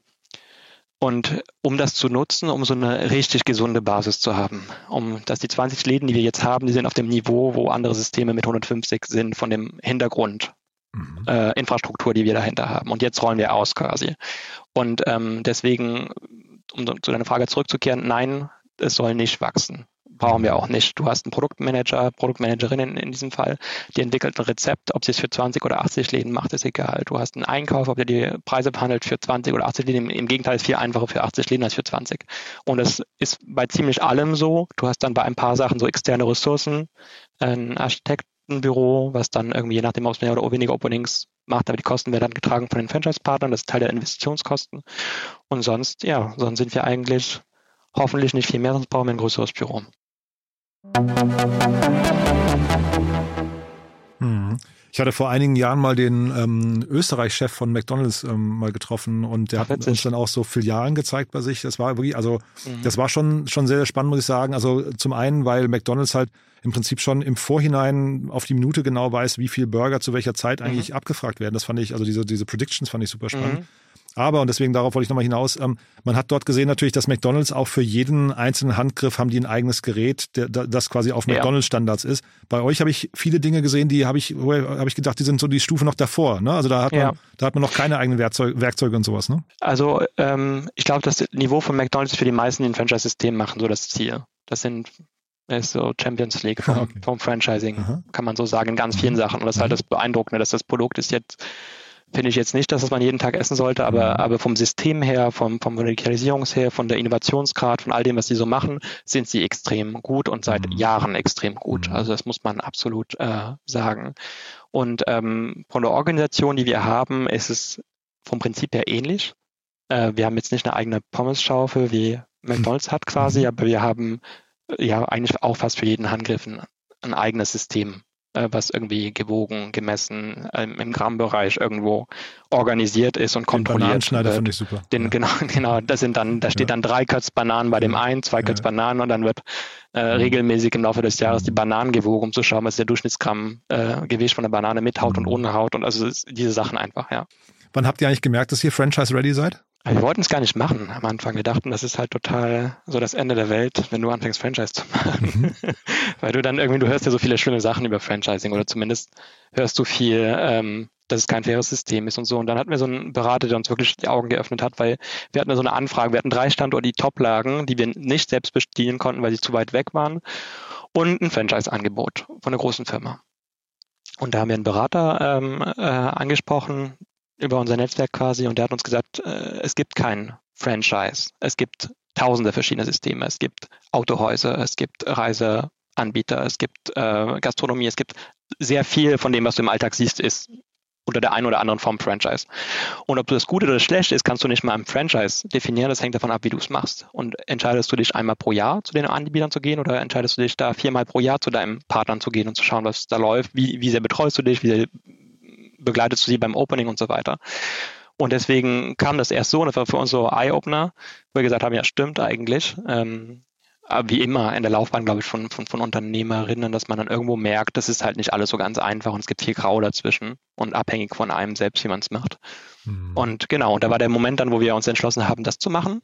und um das zu nutzen, um so eine richtig gesunde Basis zu haben. Um, dass die zwanzig Läden, die wir jetzt haben, die sind auf dem Niveau, wo andere Systeme mit hundertfünfzig sind, von dem Hintergrund. Mhm. Äh, Infrastruktur, die wir dahinter haben. Und jetzt rollen wir aus quasi. Und ähm, deswegen, um zu deiner Frage zurückzukehren, nein, es soll nicht wachsen. Brauchen wir auch nicht. Du hast einen Produktmanager, Produktmanagerin in, in diesem Fall, die entwickelt ein Rezept, ob sie es für zwanzig oder achtzig Läden macht, ist egal. Du hast einen Einkauf, ob der die Preise verhandelt für zwanzig oder achtzig Läden. Im Gegenteil ist viel einfacher für achtzig Läden als für zwanzig. Und das ist bei ziemlich allem so. Du hast dann bei ein paar Sachen so externe Ressourcen, ein Architektenbüro, was dann irgendwie, je nachdem, ob es mehr oder weniger Openings macht, aber die Kosten werden dann getragen von den Franchise-Partnern, das ist Teil der Investitionskosten. Und sonst, ja, sonst sind wir eigentlich hoffentlich nicht viel mehr, sonst brauchen wir ein größeres Büro. Hm. Ich hatte vor einigen Jahren mal den ähm, Österreich-Chef von McDonald's ähm, mal getroffen und der Ach, hat uns dann auch so Filialen gezeigt bei sich. Das war wirklich, also mhm. das war schon schon sehr, sehr spannend, muss ich sagen. Also zum einen, weil McDonald's halt im Prinzip schon im Vorhinein auf die Minute genau weiß, wie viel Burger zu welcher Zeit eigentlich mhm. abgefragt werden. Das fand ich, also diese diese Predictions fand ich super spannend. Mhm. Aber, und deswegen darauf wollte ich nochmal hinaus, ähm, man hat dort gesehen natürlich, dass McDonald's auch für jeden einzelnen Handgriff haben die ein eigenes Gerät, der, das quasi auf McDonald's-Standards ist. Bei euch habe ich viele Dinge gesehen, die habe ich, habe ich gedacht, die sind so die Stufe noch davor. Ne? Also da hat man, ja. da hat man noch keine eigenen Werkzeug, Werkzeuge und sowas. Ne? Also ähm, ich glaube, das Niveau von McDonald's ist für die meisten, die ein Franchise-System machen, so das Ziel. Das sind das ist so Champions League vom, okay. vom Franchising, Aha. kann man so sagen, in ganz vielen Sachen. Und das ist halt das Beeindruckende, dass das Produkt ist jetzt finde ich jetzt nicht, dass das man jeden Tag essen sollte, aber, aber vom System her, vom, vom Digitalisierungs her, von der Innovationsgrad, von all dem, was sie so machen, sind sie extrem gut und seit mhm. Jahren extrem gut. Also das muss man absolut äh, sagen. Und ähm, von der Organisation, die wir haben, ist es vom Prinzip her ähnlich. Äh, wir haben jetzt nicht eine eigene Pommes-Schaufel, wie McDonald's hat quasi, aber wir haben ja eigentlich auch fast für jeden Handgriff ein, ein eigenes System, was irgendwie gewogen, gemessen, ähm, im Grammbereich irgendwo organisiert ist und kontrolliert. Den Bananenschneider finde ich super. Den, ja. Genau, genau. Das sind dann, da steht ja. dann drei Kötz Bananen bei dem einen, zwei Kötz ja. Bananen und dann wird äh, regelmäßig im Laufe des Jahres die Bananen gewogen, um zu schauen, was der Durchschnittsgramm äh, Gewicht von der Banane mit Haut mhm. und ohne Haut und also diese Sachen einfach, ja. Wann habt ihr eigentlich gemerkt, dass ihr Franchise-ready seid? Wir wollten es gar nicht machen am Anfang. Wir dachten, das ist halt total so das Ende der Welt, wenn du anfängst, Franchise zu machen. Mhm. Weil du dann irgendwie, du hörst ja so viele schlimme Sachen über Franchising oder zumindest hörst du viel, ähm, dass es kein faires System ist und so. Und dann hatten wir so einen Berater, der uns wirklich die Augen geöffnet hat, weil wir hatten so eine Anfrage. Wir hatten drei Standorte, die top lagen, die wir nicht selbst bedienen konnten, weil sie zu weit weg waren und ein Franchise-Angebot von einer großen Firma. Und da haben wir einen Berater ähm, äh, angesprochen, über unser Netzwerk quasi und der hat uns gesagt, äh, es gibt kein Franchise. Es gibt tausende verschiedene Systeme. Es gibt Autohäuser, es gibt Reiseanbieter, es gibt äh, Gastronomie, es gibt sehr viel von dem, was du im Alltag siehst, ist unter der einen oder anderen Form Franchise. Und ob das gut oder das schlecht ist, kannst du nicht mal im Franchise definieren. Das hängt davon ab, wie du es machst. Und entscheidest du dich einmal pro Jahr zu den Anbietern zu gehen oder entscheidest du dich da viermal pro Jahr zu deinem Partnern zu gehen und zu schauen, was da läuft, wie, wie sehr betreust du dich, wie sehr begleitest du sie beim Opening und so weiter. Und deswegen kam das erst so, und das war für uns so Eye-Opener, wo wir gesagt haben, ja, stimmt eigentlich. Ähm, aber wie immer in der Laufbahn, glaube ich, von, von, von Unternehmerinnen, dass man dann irgendwo merkt, das ist halt nicht alles so ganz einfach und es gibt viel Grau dazwischen und abhängig von einem selbst, wie man es macht. Mhm. Und genau, und da war der Moment dann, wo wir uns entschlossen haben, das zu machen,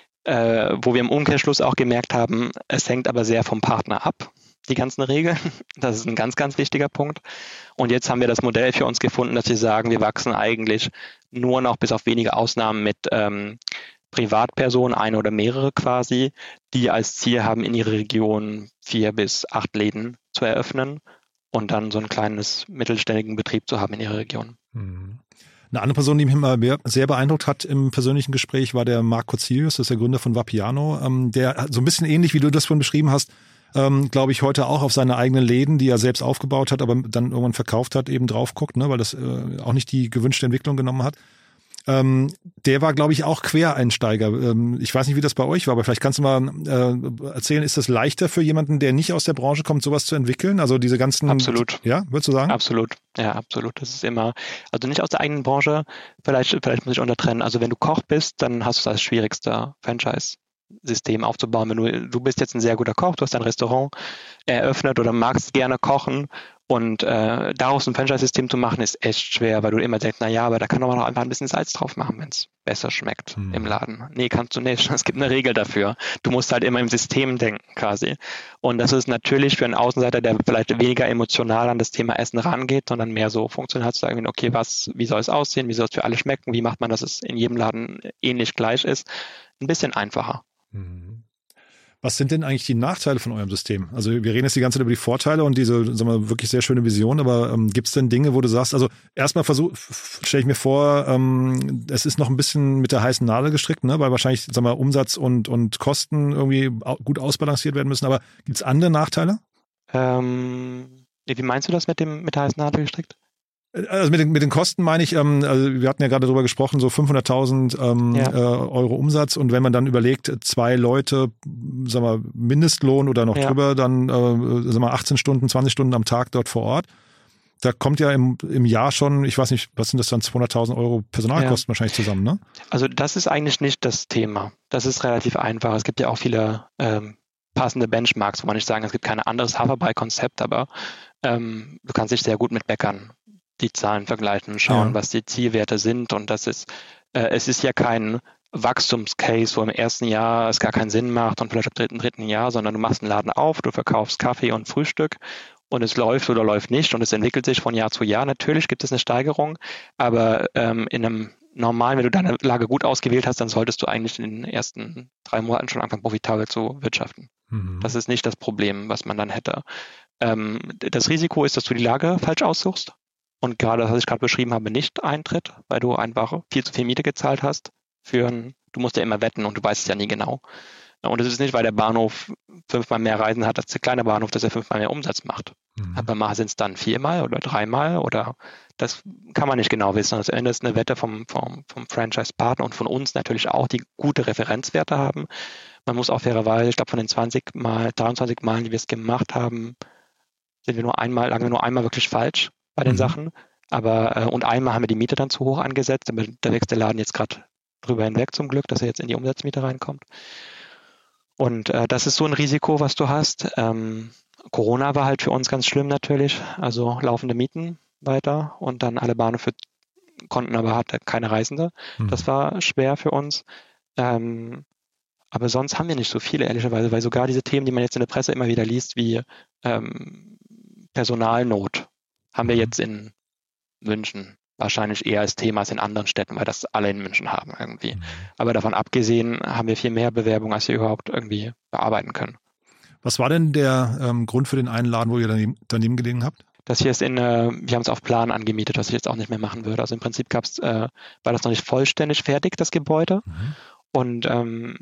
äh, wo wir im Umkehrschluss auch gemerkt haben, es hängt aber sehr vom Partner ab, die ganzen Regeln. Das ist ein ganz, ganz wichtiger Punkt. Und jetzt haben wir das Modell für uns gefunden, dass wir sagen, wir wachsen eigentlich nur noch bis auf wenige Ausnahmen mit ähm, Privatpersonen, eine oder mehrere quasi, die als Ziel haben, in ihrer Region vier bis acht Läden zu eröffnen und dann so ein kleines mittelständigen Betrieb zu haben in ihrer Region. Mhm. Eine andere Person, die mich immer sehr beeindruckt hat im persönlichen Gespräch, war der Marc Cozilius, das ist der Gründer von Vapiano, der so ein bisschen ähnlich, wie du das vorhin beschrieben hast, Ähm, glaube ich, heute auch auf seine eigenen Läden, die er selbst aufgebaut hat, aber dann irgendwann verkauft hat, eben drauf guckt, ne, weil das äh, auch nicht die gewünschte Entwicklung genommen hat. Ähm, der war, glaube ich, auch Quereinsteiger. Ähm, ich weiß nicht, wie das bei euch war, aber vielleicht kannst du mal äh, erzählen, ist das leichter für jemanden, der nicht aus der Branche kommt, sowas zu entwickeln? Also diese ganzen... Absolut. Ja, würdest du sagen? Absolut. Ja, absolut. Das ist immer, also nicht aus der eigenen Branche, vielleicht, vielleicht muss ich untertrennen. Also wenn du Koch bist, dann hast du das schwierigste Franchise System aufzubauen. Wenn du, du bist jetzt ein sehr guter Koch, du hast ein Restaurant eröffnet oder magst gerne kochen und äh, daraus ein Franchise-System zu machen, ist echt schwer, weil du immer denkst, na ja, aber da kann man auch einfach ein bisschen Salz drauf machen, wenn es besser schmeckt hm. im Laden. Nee, kannst du nicht. Es gibt eine Regel dafür. Du musst halt immer im System denken quasi. Und das ist natürlich für einen Außenseiter, der vielleicht weniger emotional an das Thema Essen rangeht, sondern mehr so funktional zu sagen, okay, was, wie soll es aussehen, wie soll es für alle schmecken, wie macht man, dass es in jedem Laden ähnlich gleich ist, ein bisschen einfacher. Was sind denn eigentlich die Nachteile von eurem System? Also wir reden jetzt die ganze Zeit über die Vorteile und diese, sagen wir, wirklich sehr schöne Vision, aber ähm, gibt es denn Dinge, wo du sagst, also erstmal versuch, stelle ich mir vor, ähm, es ist noch ein bisschen mit der heißen Nadel gestrickt, ne, weil wahrscheinlich, sagen wir, Umsatz und, und Kosten irgendwie gut ausbalanciert werden müssen, aber gibt es andere Nachteile? Ähm, wie meinst du das mit dem mit der heißen Nadel gestrickt? Also mit den, mit den Kosten meine ich, ähm, also wir hatten ja gerade darüber gesprochen, so fünfhunderttausend ähm, Ja. äh, Euro Umsatz und wenn man dann überlegt, zwei Leute, sagen wir, Mindestlohn oder noch Ja. drüber, dann äh, sagen wir achtzehn Stunden, zwanzig Stunden am Tag dort vor Ort. Da kommt ja im, im Jahr schon, ich weiß nicht, was sind das dann, zweihunderttausend Euro Personalkosten Ja. wahrscheinlich zusammen, ne? Also das ist eigentlich nicht das Thema. Das ist relativ einfach. Es gibt ja auch viele ähm, passende Benchmarks, wo man nicht sagen, es gibt kein anderes Haferbrei-Konzept, aber ähm, du kannst dich sehr gut mit Bäckern die Zahlen vergleichen und schauen, Ja. was die Zielwerte sind. Und das ist, äh, es ist ja kein Wachstumscase, wo im ersten Jahr es gar keinen Sinn macht und vielleicht im dritten, dritten Jahr, sondern du machst einen Laden auf, du verkaufst Kaffee und Frühstück und es läuft oder läuft nicht und es entwickelt sich von Jahr zu Jahr. Natürlich gibt es eine Steigerung, aber ähm, in einem normalen, wenn du deine Lage gut ausgewählt hast, dann solltest du eigentlich in den ersten drei Monaten schon anfangen, profitabel zu wirtschaften. Mhm. Das ist nicht das Problem, was man dann hätte. Ähm, das Risiko ist, dass du die Lage falsch aussuchst und gerade, das, was ich gerade beschrieben habe, nicht eintritt, weil du einfach viel zu viel Miete gezahlt hast. Für ein, du musst ja immer wetten und du weißt es ja nie genau. Und es ist nicht, weil der Bahnhof fünfmal mehr Reisen hat als der kleine Bahnhof, dass er fünfmal mehr Umsatz macht. Mhm. Aber mal sind es dann viermal oder dreimal oder das kann man nicht genau wissen. Also am Ende ist eine Wette vom, vom, vom Franchise-Partner und von uns natürlich auch, die gute Referenzwerte haben. Man muss auch fairerweise, ich glaube von den zwanzig Mal, dreiundzwanzig Malen, die wir es gemacht haben, sind wir nur einmal, lagen wir nur einmal wirklich falsch bei den Mhm. Sachen. Aber äh, und einmal haben wir die Miete dann zu hoch angesetzt, aber da wächst der Laden jetzt gerade drüber hinweg zum Glück, dass er jetzt in die Umsatzmiete reinkommt. Und äh, das ist so ein Risiko, was du hast. Ähm, Corona war halt für uns ganz schlimm natürlich, also laufende Mieten weiter und dann alle Bahnhöfe konnten aber hatte keine Reisende. Mhm. Das war schwer für uns. Ähm, aber sonst haben wir nicht so viele, ehrlicherweise, weil sogar diese Themen, die man jetzt in der Presse immer wieder liest, wie ähm, Personalnot, haben wir Mhm. jetzt in München wahrscheinlich eher als Thema als in anderen Städten, weil das alle in München haben irgendwie. Mhm. Aber davon abgesehen haben wir viel mehr Bewerbungen, als wir überhaupt irgendwie bearbeiten können. Was war denn der ähm, Grund für den einen Laden, wo ihr daneben, daneben gelegen habt? Das hier ist in, äh, wir haben es auf Plan angemietet, was ich jetzt auch nicht mehr machen würde. Also im Prinzip gab's, äh, war das noch nicht vollständig fertig, das Gebäude. Mhm. Und ähm,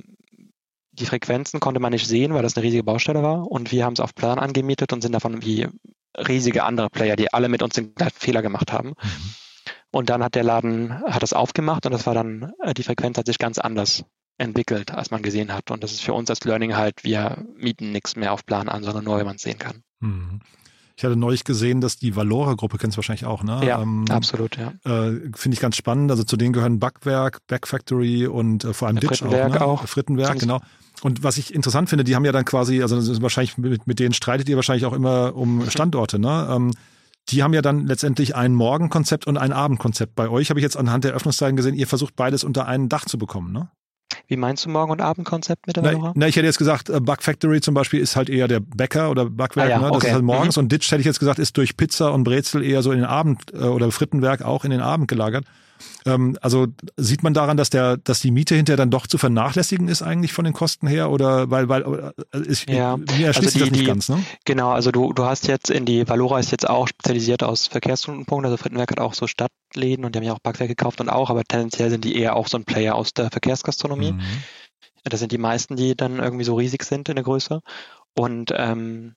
die Frequenzen konnte man nicht sehen, weil das eine riesige Baustelle war. Und wir haben es auf Plan angemietet und sind davon wie riesige andere Player, die alle mit uns den gleichen Fehler gemacht haben. Mhm. Und dann hat der Laden, hat das aufgemacht und das war dann, äh, die Frequenz hat sich ganz anders entwickelt, als man gesehen hat. Und das ist für uns als Learning halt, wir mieten nichts mehr auf Plan an, sondern nur, wenn man es sehen kann. Mhm. Ich hatte neulich gesehen, dass die Valora-Gruppe, kennst du wahrscheinlich auch, ne? Ja, ähm, absolut, ja. Äh, Finde ich ganz spannend. Also zu denen gehören Backwerk, Backfactory und äh, vor allem Ditch auch, Frittenwerk ne? auch. Frittenwerk, Ganz- genau. Und was ich interessant finde, die haben ja dann quasi, also das ist wahrscheinlich mit, mit denen streitet ihr wahrscheinlich auch immer um Standorte, ne? Ähm, die haben ja dann letztendlich ein Morgenkonzept und ein Abendkonzept. Bei euch habe ich jetzt anhand der Öffnungszeiten gesehen, ihr versucht beides unter ein Dach zu bekommen, ne? Wie meinst du Morgen- und Abendkonzept mit der Na, Valora? na, ich hätte jetzt gesagt, äh, Bug Factory zum Beispiel ist halt eher der Bäcker oder Backwerk, Ah ja, ne? Das okay. ist halt morgens. Mhm. Und Ditch hätte ich jetzt gesagt, ist durch Pizza und Brezel eher so in den Abend äh, oder Frittenwerk auch in den Abend gelagert. Ähm, also sieht man daran, dass der, dass die Miete hinterher dann doch zu vernachlässigen ist eigentlich von den Kosten her oder weil, weil äh, ich, Ja, mir erschließt also sich das die- nicht die- ganz, ne? Genau, also du, du hast jetzt in die, Valora ist jetzt auch spezialisiert aus Verkehrsknotenpunkten, also Frittenwerk hat auch so Stadtläden und die haben ja auch Backwerke gekauft und auch, aber tendenziell sind die eher auch so ein Player aus der Verkehrsgastronomie. Mhm. Das sind die meisten, die dann irgendwie so riesig sind in der Größe. Und ähm,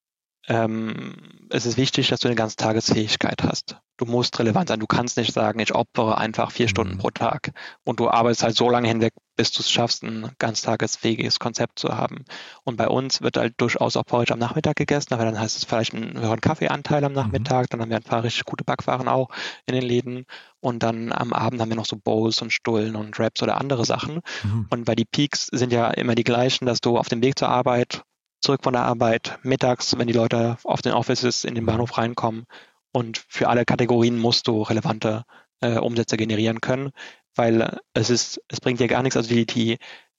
ähm, es ist wichtig, dass du eine Ganztagesfähigkeit hast. Du musst relevant sein. Du kannst nicht sagen, ich opfere einfach vier Mhm. Stunden pro Tag. Und du arbeitest halt so lange hinweg, bis du es schaffst, ein ganztagesfähiges Konzept zu haben. Und bei uns wird halt durchaus auch Porridge am Nachmittag gegessen, aber dann heißt es vielleicht einen höheren Kaffeeanteil am Nachmittag. Dann haben wir ein paar richtig gute Backwaren auch in den Läden. Und dann am Abend haben wir noch so Bowls und Stullen und Wraps oder andere Sachen. Mhm. Und weil die Peaks sind ja immer die gleichen, dass du auf dem Weg zur Arbeit, zurück von der Arbeit, mittags, wenn die Leute auf den Offices in den Bahnhof reinkommen und für alle Kategorien musst du relevante äh, Umsätze generieren können, weil äh, es ist, es bringt dir gar nichts, also die, die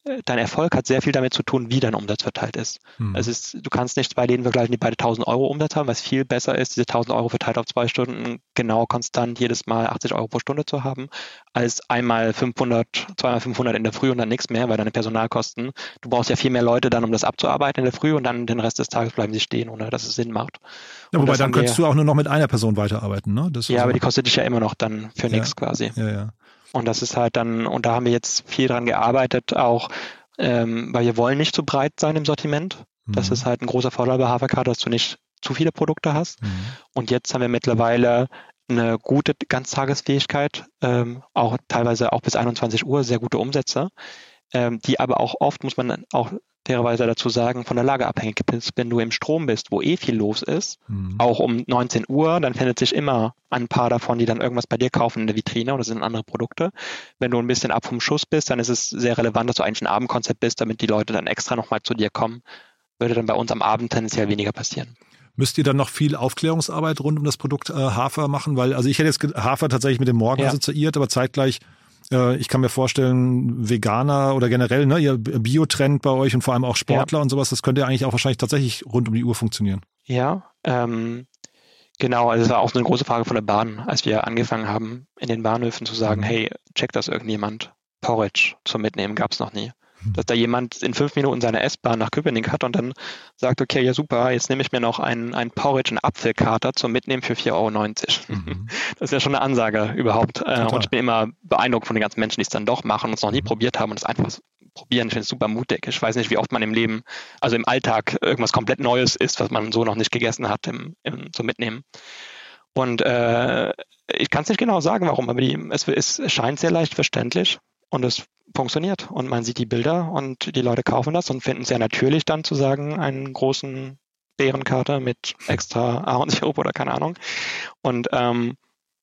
dein Erfolg hat sehr viel damit zu tun, wie dein Umsatz verteilt ist. Mhm. Es ist, du kannst nicht zwei Läden vergleichen, die beide tausend Euro Umsatz haben, was viel besser ist, diese tausend Euro verteilt auf zwei Stunden genau konstant jedes Mal achtzig Euro pro Stunde zu haben, als einmal fünfhundert, zweimal fünfhundert in der Früh und dann nichts mehr, weil deine Personalkosten, du brauchst ja viel mehr Leute dann, um das abzuarbeiten in der Früh und dann den Rest des Tages bleiben sie stehen, ohne dass es Sinn macht. Ja, wobei dann könntest wir, du auch nur noch mit einer Person weiterarbeiten, ne? Das ja, so. Aber die kostet dich ja immer noch dann für ja. nichts quasi. Ja, ja. Und das ist halt dann, und da haben wir jetzt viel dran gearbeitet, auch ähm, weil wir wollen nicht zu breit sein im Sortiment. Mhm. Das ist halt ein großer Vorteil bei Haferkarte, dass du nicht zu viele Produkte hast. Mhm. Und jetzt haben wir mittlerweile eine gute Ganztagesfähigkeit, ähm, auch teilweise auch bis einundzwanzig Uhr, sehr gute Umsätze, ähm, die aber auch oft, muss man auch fairerweise dazu sagen, von der Lage abhängig ist. Wenn du im Strom bist, wo eh viel los ist, mhm. auch um neunzehn Uhr, dann findet sich immer ein paar davon, die dann irgendwas bei dir kaufen in der Vitrine, und das sind andere Produkte. Wenn du ein bisschen ab vom Schuss bist, dann ist es sehr relevant, dass du eigentlich ein Abendkonzept bist, damit die Leute dann extra nochmal zu dir kommen. Würde dann bei uns am Abend tendenziell weniger passieren. Müsst ihr dann noch viel Aufklärungsarbeit rund um das Produkt äh, Hafer machen? Weil, also ich hätte jetzt Hafer tatsächlich mit dem Morgen ja. assoziiert, aber zeitgleich ich kann mir vorstellen, Veganer oder generell, ne, ihr Biotrend bei euch und vor allem auch Sportler ja. und sowas, das könnte ja eigentlich auch wahrscheinlich tatsächlich rund um die Uhr funktionieren. Ja, ähm, genau, also das war auch so eine große Frage von der Bahn, als wir angefangen haben, in den Bahnhöfen zu sagen, mhm. hey, checkt das irgendjemand? Porridge zum Mitnehmen gab es noch nie. Dass da jemand in fünf Minuten seine S-Bahn nach Köpenick hat und dann sagt, okay, ja super, jetzt nehme ich mir noch ein, ein Porridge, einen Apfelkater zum Mitnehmen für vier Euro neunzig. Mhm. Das ist ja schon eine Ansage überhaupt. Total. Und ich bin immer beeindruckt von den ganzen Menschen, die es dann doch machen und es noch nie mhm. probiert haben und es einfach probieren. Ich finde es super mutig. Ich weiß nicht, wie oft man im Leben, also im Alltag, irgendwas komplett Neues isst, was man so noch nicht gegessen hat im, im, zum Mitnehmen. Und äh, ich kann es nicht genau sagen, warum, aber die, es, es scheint sehr leicht verständlich. Und es funktioniert und man sieht die Bilder und die Leute kaufen das und finden es sehr natürlich dann zu sagen, einen großen Bärenkater mit extra Ahornsirup oder keine Ahnung. Und ähm,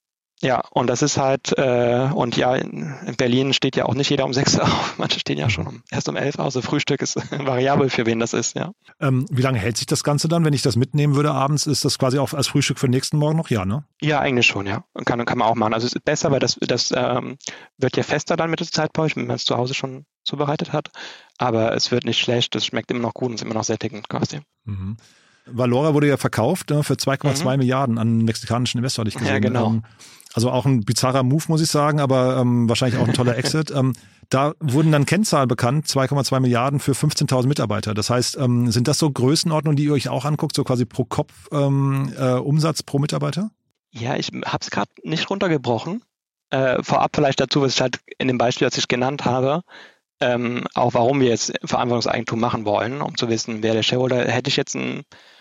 ja, und das ist halt, äh, und ja, in Berlin steht ja auch nicht jeder um sechs auf, manche stehen ja schon um, erst um elf, also Frühstück ist variabel, für wen das ist, ja. Ähm, wie lange hält sich das Ganze dann, wenn ich das mitnehmen würde abends? Ist das quasi auch als Frühstück für den nächsten Morgen noch? Ja, ne? Ja, eigentlich schon, ja. Kann, kann man auch machen. Also es ist besser, weil das, das ähm, wird ja fester dann mit der Zeit bei euch, wenn man es zu Hause schon zubereitet hat. Aber es wird nicht schlecht, es schmeckt immer noch gut und ist immer noch sättigend quasi. Mhm. Valora wurde ja verkauft ne, für zwei Komma zwei mhm. Milliarden an einen mexikanischen Investor, hatte ich gesehen. Ja, genau. Ähm, also auch ein bizarrer Move, muss ich sagen, aber ähm, wahrscheinlich auch ein toller Exit. ähm, da wurden dann Kennzahlen bekannt, zwei Komma zwei Milliarden für fünfzehntausend Mitarbeiter. Das heißt, ähm, sind das so Größenordnungen, die ihr euch auch anguckt, so quasi pro Kopf ähm, äh, Umsatz pro Mitarbeiter? Ja, ich habe es gerade nicht runtergebrochen. Äh, vorab vielleicht dazu, was ich halt in dem Beispiel, das ich genannt habe, ähm, auch warum wir jetzt Verantwortungseigentum machen wollen, um zu wissen, wer der Shareholder, hätte ich jetzt einen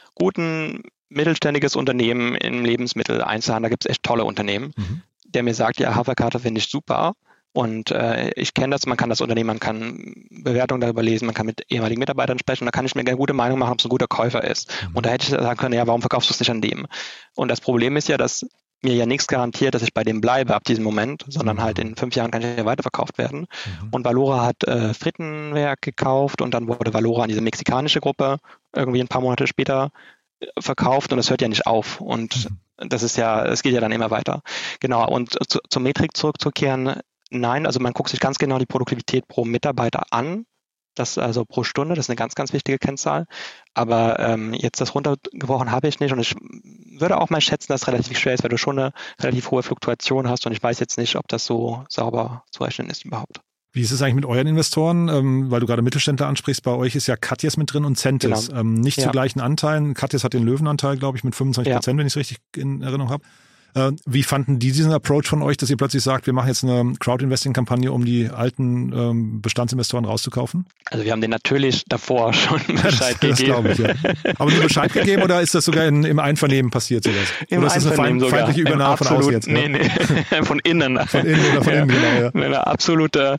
guten mittelständiges Unternehmen im Lebensmitteleinzelhandel, da gibt es echt tolle Unternehmen, mhm. der mir sagt, ja, Haferkarte finde ich super und äh, ich kenne das, man kann das Unternehmen, man kann Bewertungen darüber lesen, man kann mit ehemaligen Mitarbeitern sprechen, da kann ich mir eine gute Meinung machen, ob es ein guter Käufer ist. Mhm. Und da hätte ich sagen können, ja, warum verkaufst du es nicht an dem? Und das Problem ist ja, dass mir ja nichts garantiert, dass ich bei dem bleibe ab diesem Moment, sondern halt in fünf Jahren kann ich ja weiterverkauft werden. Mhm. Und Valora hat äh, Frittenwerk gekauft und dann wurde Valora an diese mexikanische Gruppe irgendwie ein paar Monate später verkauft und das hört ja nicht auf und mhm. das ist ja, es geht ja dann immer weiter. Genau, und zu, zur Metrik zurückzukehren, nein, also man guckt sich ganz genau die Produktivität pro Mitarbeiter an, das also pro Stunde, das ist eine ganz, ganz wichtige Kennzahl, aber ähm, jetzt das runtergebrochen habe ich nicht und ich würde auch mal schätzen, dass es relativ schwer ist, weil du schon eine relativ hohe Fluktuation hast und ich weiß jetzt nicht, ob das so sauber zu rechnen ist überhaupt. Wie ist es eigentlich mit euren Investoren? Ähm, weil du gerade Mittelständler ansprichst, bei euch ist ja Katjes mit drin und Centis. Genau. Ähm, nicht ja. zu gleichen Anteilen. Katjes hat den Löwenanteil, glaube ich, mit fünfundzwanzig Prozent, ja. wenn ich es richtig in Erinnerung habe. Äh, wie fanden die diesen Approach von euch, dass ihr plötzlich sagt, wir machen jetzt eine Crowd-Investing-Kampagne, um die alten ähm, Bestandsinvestoren rauszukaufen? Also wir haben denen natürlich davor schon Bescheid das, gegeben. Das glaube ich, ja. Aber nur Bescheid gegeben oder ist das sogar in, im Einvernehmen passiert sowas? Im oder ist das eine fein, feindliche Übernahme absolut, von außen jetzt? Nee, ne? nee, von innen. Von innen oder von ja. innen, genau, ja. Eine absolute...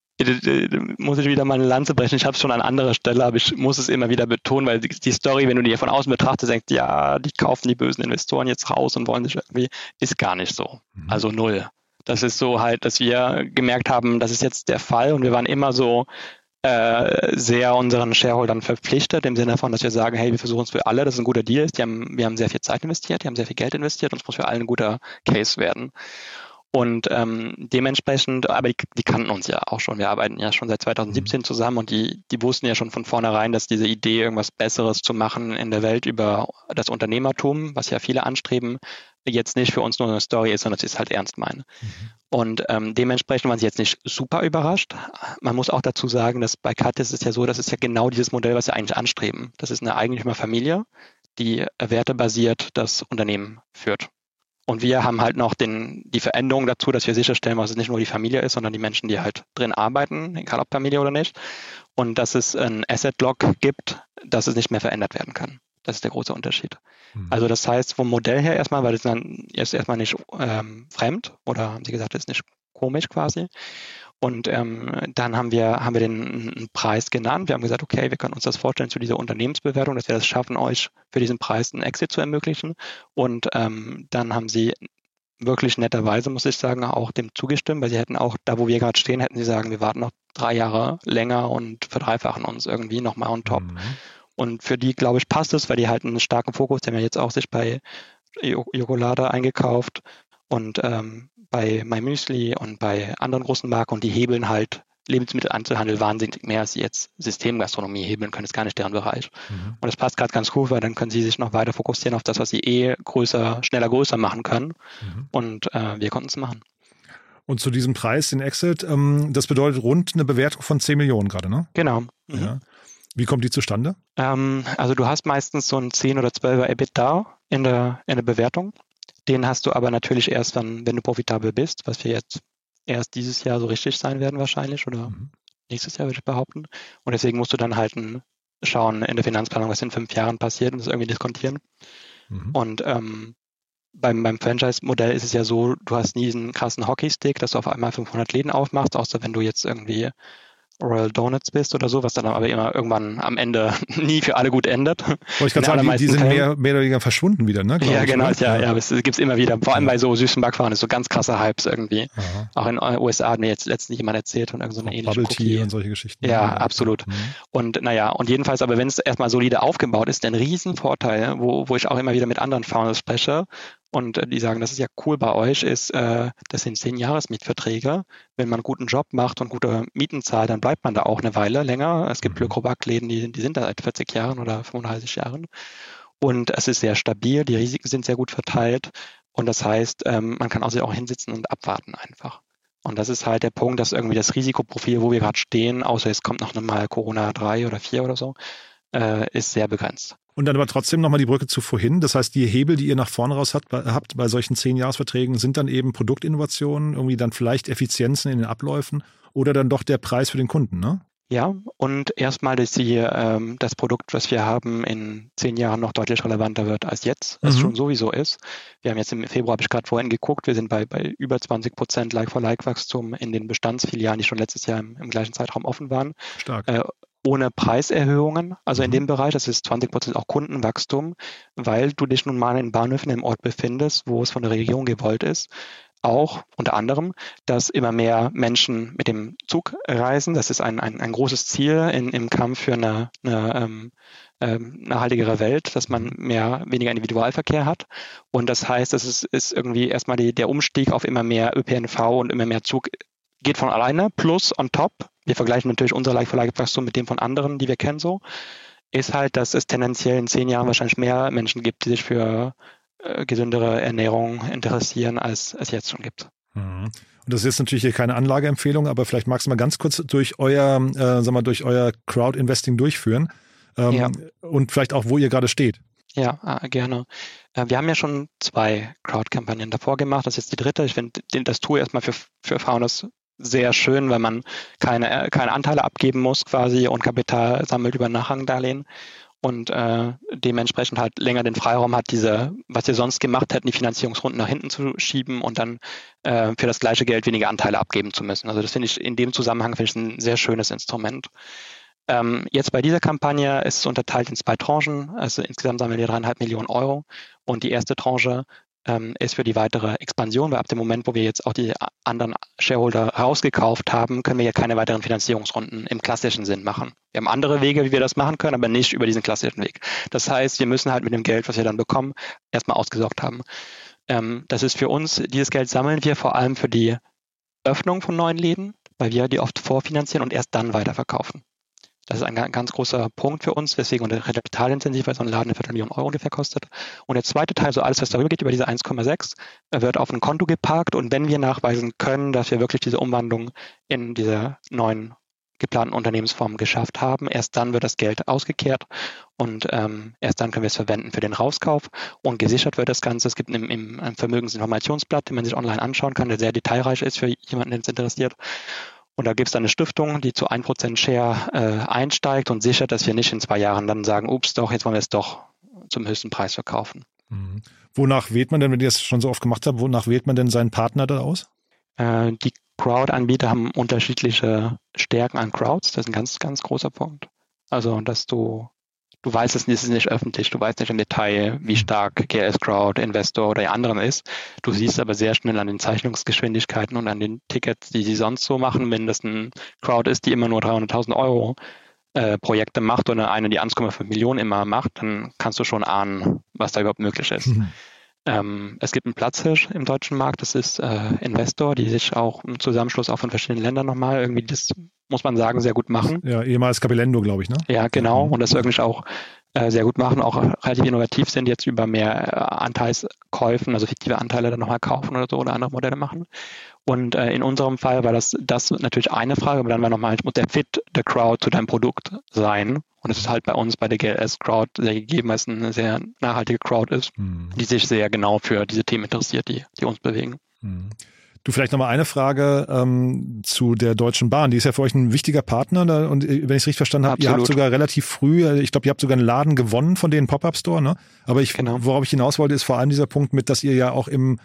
muss ich wieder mal eine Lanze brechen. Ich habe es schon an anderer Stelle, aber ich muss es immer wieder betonen, weil die, die Story, wenn du die von außen betrachtest, denkst, ja, die kaufen die bösen Investoren jetzt raus und wollen sich irgendwie, ist gar nicht so. Mhm. Also null. Das ist so halt, dass wir gemerkt haben, das ist jetzt der Fall und wir waren immer so äh, sehr unseren Shareholdern verpflichtet, im Sinne von, dass wir sagen, hey, wir versuchen es für alle, dass es ein guter Deal ist. Die haben, wir haben sehr viel Zeit investiert, die haben sehr viel Geld investiert und es muss für alle ein guter Case werden. Und ähm, dementsprechend, aber die, die kannten uns ja auch schon. Wir arbeiten ja schon seit zwanzig siebzehn zusammen und die, die wussten ja schon von vornherein, dass diese Idee, irgendwas Besseres zu machen in der Welt über das Unternehmertum, was ja viele anstreben, jetzt nicht für uns nur eine Story ist, sondern es ist halt ernst meinen. Mhm. Und ähm, dementsprechend waren sie jetzt nicht super überrascht. Man muss auch dazu sagen, dass bei Katis ist es ja so, das ist ja genau dieses Modell, was wir eigentlich anstreben. Das ist eine Eigentümerfamilie, die wertebasiert das Unternehmen führt. Und wir haben halt noch den, die Veränderung dazu, dass wir sicherstellen, dass es nicht nur die Familie ist, sondern die Menschen, die halt drin arbeiten, egal ob Familie oder nicht. Und dass es ein Asset-Log gibt, dass es nicht mehr verändert werden kann. Das ist der große Unterschied. Mhm. Also das heißt, vom Modell her erstmal, weil das dann ist erstmal nicht ähm, fremd oder haben Sie gesagt, das ist nicht komisch quasi. Und ähm, dann haben wir, haben wir den einen Preis genannt. Wir haben gesagt, okay, wir können uns das vorstellen zu dieser Unternehmensbewertung, dass wir das schaffen, euch für diesen Preis einen Exit zu ermöglichen. Und ähm, dann haben sie wirklich netterweise, muss ich sagen, auch dem zugestimmt, weil sie hätten auch, da wo wir gerade stehen, hätten sie sagen, wir warten noch drei Jahre länger und verdreifachen uns irgendwie nochmal on top. Mhm. Und für die, glaube ich, passt es, weil die halt einen starken Fokus, die haben ja jetzt auch sich bei Yokolade eingekauft und ähm, bei MyMüsli und bei anderen großen Marken und die hebeln halt Lebensmitteleinzelhandel wahnsinnig mehr, als sie jetzt Systemgastronomie hebeln können. Das ist gar nicht deren Bereich. Mhm. Und das passt gerade ganz gut, weil dann können sie sich noch weiter fokussieren auf das, was sie eh größer, schneller größer machen können. Mhm. Und äh, wir konnten es machen. Und zu diesem Preis, den Exit, ähm, das bedeutet rund eine Bewertung von zehn Millionen gerade, ne? Genau. Mhm. Ja. Wie kommt die zustande? Ähm, also du hast meistens so ein zehn oder zwölfer EBITDA in der, in der Bewertung. Den hast du aber natürlich erst dann, wenn du profitabel bist, was wir jetzt erst dieses Jahr so richtig sein werden wahrscheinlich oder mhm. nächstes Jahr würde ich behaupten. Und deswegen musst du dann halt ein, schauen in der Finanzplanung, was in fünf Jahren passiert und das irgendwie diskontieren. Mhm. Und ähm, beim, beim Franchise-Modell ist es ja so, du hast nie diesen krassen Hockeystick, dass du auf einmal fünfhundert Läden aufmachst, außer wenn du jetzt irgendwie Royal Donuts bist oder so, was dann aber immer irgendwann am Ende nie für alle gut endet. Wollte ich gerade sagen, die, die sind mehr, mehr oder weniger verschwunden wieder, ne? Ja, ich, genau, ne? ja, ja, es gibt es immer wieder. Vor allem ja. bei so süßen Backwaren ist so ganz krasse Hypes irgendwie. Aha. Auch in den U S A hat mir jetzt letztens jemand erzählt von irgendeiner so ähnlichen Bubble Tea und solche Geschichten. Ja, ja. absolut. Mhm. Und naja, und jedenfalls, aber wenn es erstmal solide aufgebaut ist, der ein Riesenvorteil, wo, wo ich auch immer wieder mit anderen Founders spreche, und die sagen, das ist ja cool bei euch, ist, äh, das sind zehn Jahresmietverträge. Wenn man einen guten Job macht und gute Mieten zahlt, dann bleibt man da auch eine Weile länger. Es gibt Le Creubac-Läden, die, die sind da seit vierzig Jahren oder fünfunddreißig Jahren. Und es ist sehr stabil, die Risiken sind sehr gut verteilt. Und das heißt, ähm, man kann auch sich auch hinsitzen und abwarten einfach. Und das ist halt der Punkt, dass irgendwie das Risikoprofil, wo wir gerade stehen, außer es kommt noch mal Corona drei oder vier oder so, äh, ist sehr begrenzt. Und dann aber trotzdem nochmal die Brücke zu vorhin. Das heißt, die Hebel, die ihr nach vorne raus habt, habt bei solchen zehn-Jahres-Verträgen, sind dann eben Produktinnovationen, irgendwie dann vielleicht Effizienzen in den Abläufen oder dann doch der Preis für den Kunden, ne? Ja, und erstmal, dass die, ähm, das Produkt, was wir haben, in zehn Jahren noch deutlich relevanter wird als jetzt, was mhm. schon sowieso ist. Wir haben jetzt im Februar, habe ich gerade vorhin geguckt, wir sind bei, bei über zwanzig Prozent Like-for-Like-Wachstum in den Bestandsfilialen, die schon letztes Jahr im, im gleichen Zeitraum offen waren. Stark. Äh, ohne Preiserhöhungen, also in dem Bereich, das ist zwanzig Prozent auch Kundenwachstum, weil du dich nun mal in Bahnhöfen im Ort befindest, wo es von der Regierung gewollt ist, auch unter anderem, dass immer mehr Menschen mit dem Zug reisen. Das ist ein, ein, ein großes Ziel in, im Kampf für eine, eine ähm, ähm, nachhaltigere Welt, dass man mehr, weniger Individualverkehr hat. Und das heißt, das ist, ist irgendwie erstmal die, der Umstieg auf immer mehr Ö P N V und immer mehr Zug geht von alleine, plus on top, wir vergleichen natürlich unser Like-for-Like-Wachstum mit dem von anderen, die wir kennen so, ist halt, dass es tendenziell in zehn Jahren wahrscheinlich mehr Menschen gibt, die sich für äh, gesündere Ernährung interessieren, als es jetzt schon gibt. Mhm. Und das ist jetzt natürlich hier keine Anlageempfehlung, aber vielleicht magst du mal ganz kurz durch euer, äh, sag mal, durch euer Crowd-Investing durchführen ähm, ja. und vielleicht auch, wo ihr gerade steht. Ja, gerne. Wir haben ja schon zwei Crowd-Kampagnen davor gemacht. Das ist jetzt die dritte. Ich finde das Tool erstmal für, für Founders sehr schön, weil man keine, keine Anteile abgeben muss quasi und Kapital sammelt über Nachrangdarlehen und äh, dementsprechend halt länger den Freiraum hat, diese, was wir sonst gemacht hätten, die Finanzierungsrunden nach hinten zu schieben und dann äh, für das gleiche Geld weniger Anteile abgeben zu müssen. Also das finde ich in dem Zusammenhang finde ich ein sehr schönes Instrument. Ähm, jetzt bei dieser Kampagne ist es unterteilt in zwei Tranchen, also insgesamt sammeln wir dreieinhalb Millionen Euro und die erste Tranche ähm, ist für die weitere Expansion, weil ab dem Moment, wo wir jetzt auch die anderen Shareholder rausgekauft haben, können wir ja keine weiteren Finanzierungsrunden im klassischen Sinn machen. Wir haben andere Wege, wie wir das machen können, aber nicht über diesen klassischen Weg. Das heißt, wir müssen halt mit dem Geld, was wir dann bekommen, erstmal ausgesorgt haben. Ähm, das ist für uns, dieses Geld sammeln wir vor allem für die Öffnung von neuen Läden, weil wir die oft vorfinanzieren und erst dann weiterverkaufen. Das ist ein ganz großer Punkt für uns, weswegen unser kapitalintensiv, weil so ein Laden eine Viertelmillion Euro ungefähr kostet. Und der zweite Teil, so alles, was darüber geht, über diese eins Komma sechs, wird auf ein Konto geparkt. Und wenn wir nachweisen können, dass wir wirklich diese Umwandlung in diese neuen geplanten Unternehmensformen geschafft haben, erst dann wird das Geld ausgekehrt und ähm, erst dann können wir es verwenden für den Rauskauf. Und gesichert wird das Ganze. Es gibt im, im ein Vermögensinformationsblatt, den man sich online anschauen kann, der sehr detailreich ist für jemanden, den es interessiert. Und da gibt es dann eine Stiftung, die zu ein Prozent Share äh, einsteigt und sichert, dass wir nicht in zwei Jahren dann sagen, ups, doch, jetzt wollen wir es doch zum höchsten Preis verkaufen. Mhm. Wonach wählt man denn, wenn ihr das schon so oft gemacht habt, wonach wählt man denn seinen Partner da aus? Äh, die Crowd-Anbieter haben unterschiedliche Stärken an Crowds. Das ist ein ganz, ganz großer Punkt. Also, dass du, du weißt es nicht, es ist nicht öffentlich, du weißt nicht im Detail, wie stark G L S Crowd, Investor oder die anderen ist. Du siehst aber sehr schnell an den Zeichnungsgeschwindigkeiten und an den Tickets, die sie sonst so machen. Wenn das ein Crowd ist, die immer nur dreihunderttausend Euro äh, Projekte macht oder eine, die eins Komma fünf Millionen immer macht, dann kannst du schon ahnen, was da überhaupt möglich ist. Mhm. Ähm, es gibt einen Platzhirsch im deutschen Markt, das ist äh, Investor, die sich auch im Zusammenschluss auch von verschiedenen Ländern nochmal irgendwie, das muss man sagen, sehr gut machen. Ja, ehemals Capilendo, glaube ich, ne? Ja, genau, und das wirklich auch äh, sehr gut machen, auch relativ innovativ sind, jetzt über mehr äh, Anteilskäufen, also fiktive Anteile dann nochmal kaufen oder so oder andere Modelle machen. Und äh, in unserem Fall war das, das natürlich eine Frage, aber dann war nochmal, muss der Fit der Crowd zu deinem Produkt sein? Und es ist halt bei uns, bei der G L S Crowd sehr gegeben, weil es eine sehr nachhaltige Crowd ist, hm. die sich sehr genau für diese Themen interessiert, die, die uns bewegen. Hm. Du, vielleicht nochmal eine Frage ähm, zu der Deutschen Bahn. Die ist ja für euch ein wichtiger Partner. Da, und wenn ich es richtig verstanden habe, Absolut. Ihr habt sogar relativ früh, ich glaube, ihr habt sogar einen Laden gewonnen von denen Pop-Up-Store. Ne? Aber ich, genau. worauf ich hinaus wollte, ist vor allem dieser Punkt mit, dass ihr ja auch im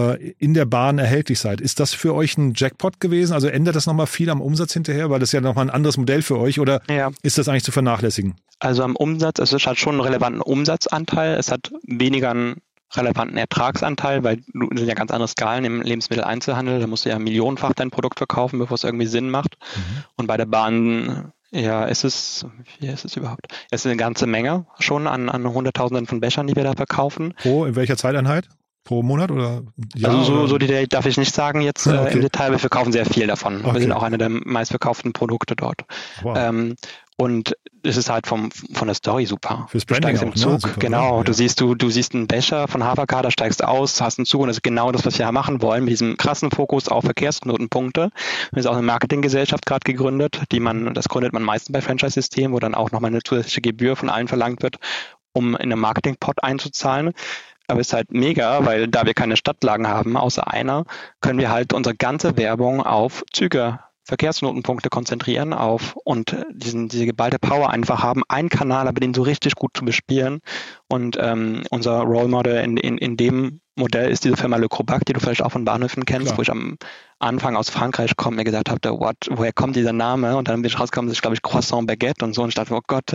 in der Bahn erhältlich seid. Ist das für euch ein Jackpot gewesen? Also ändert das nochmal viel am Umsatz hinterher? Weil das ist ja nochmal ein anderes Modell für euch oder ja. ist das eigentlich zu vernachlässigen? Also am Umsatz, also es hat schon einen relevanten Umsatzanteil. Es hat weniger einen relevanten Ertragsanteil, weil du sind ja ganz andere Skalen im Lebensmitteleinzelhandel. Da musst du ja millionenfach dein Produkt verkaufen, bevor es irgendwie Sinn macht. Mhm. Und bei der Bahn, ja, ist es, wie ist es überhaupt? Es ist eine ganze Menge schon an, an Hunderttausenden von Bechern, die wir da verkaufen. Pro, in welcher Zeiteinheit? Pro Monat oder Jahr? Also so, oder? so die darf ich nicht sagen jetzt ja, okay. äh, im Detail, wir verkaufen sehr viel davon. Okay. Wir sind auch einer der meistverkauften Produkte dort. Wow. Ähm, und es ist halt vom, von der Story super. Fürs Branding du steigst im auch, Zug, ne? Super, genau. ja. Du siehst, du, du siehst einen Becher von Haferkater, steigst aus, hast einen Zug und das ist genau das, was wir machen wollen, mit diesem krassen Fokus auf Verkehrsknotenpunkte. Wir sind auch eine Marketinggesellschaft gerade gegründet, die man, das gründet man meistens bei Franchise-Systemen, wo dann auch nochmal eine zusätzliche Gebühr von allen verlangt wird, um in einen Marketing-Pot einzuzahlen. Aber es ist halt mega, weil da wir keine Stadtlagen haben, außer einer, können wir halt unsere ganze Werbung auf Züge, Verkehrsknotenpunkte konzentrieren auf und diesen, diese geballte Power einfach haben, einen Kanal, aber den so richtig gut zu bespielen. Und ähm, unser Role Model in, in, in dem Modell ist diese Firma Le Crobac, die du vielleicht auch von Bahnhöfen kennst, Klar. wo ich am Anfang aus Frankreich komme, mir gesagt habe, what, woher kommt dieser Name? Und dann bin ich rausgekommen, das ist, glaube ich, Croissant Baguette und so. Und ich dachte, oh Gott,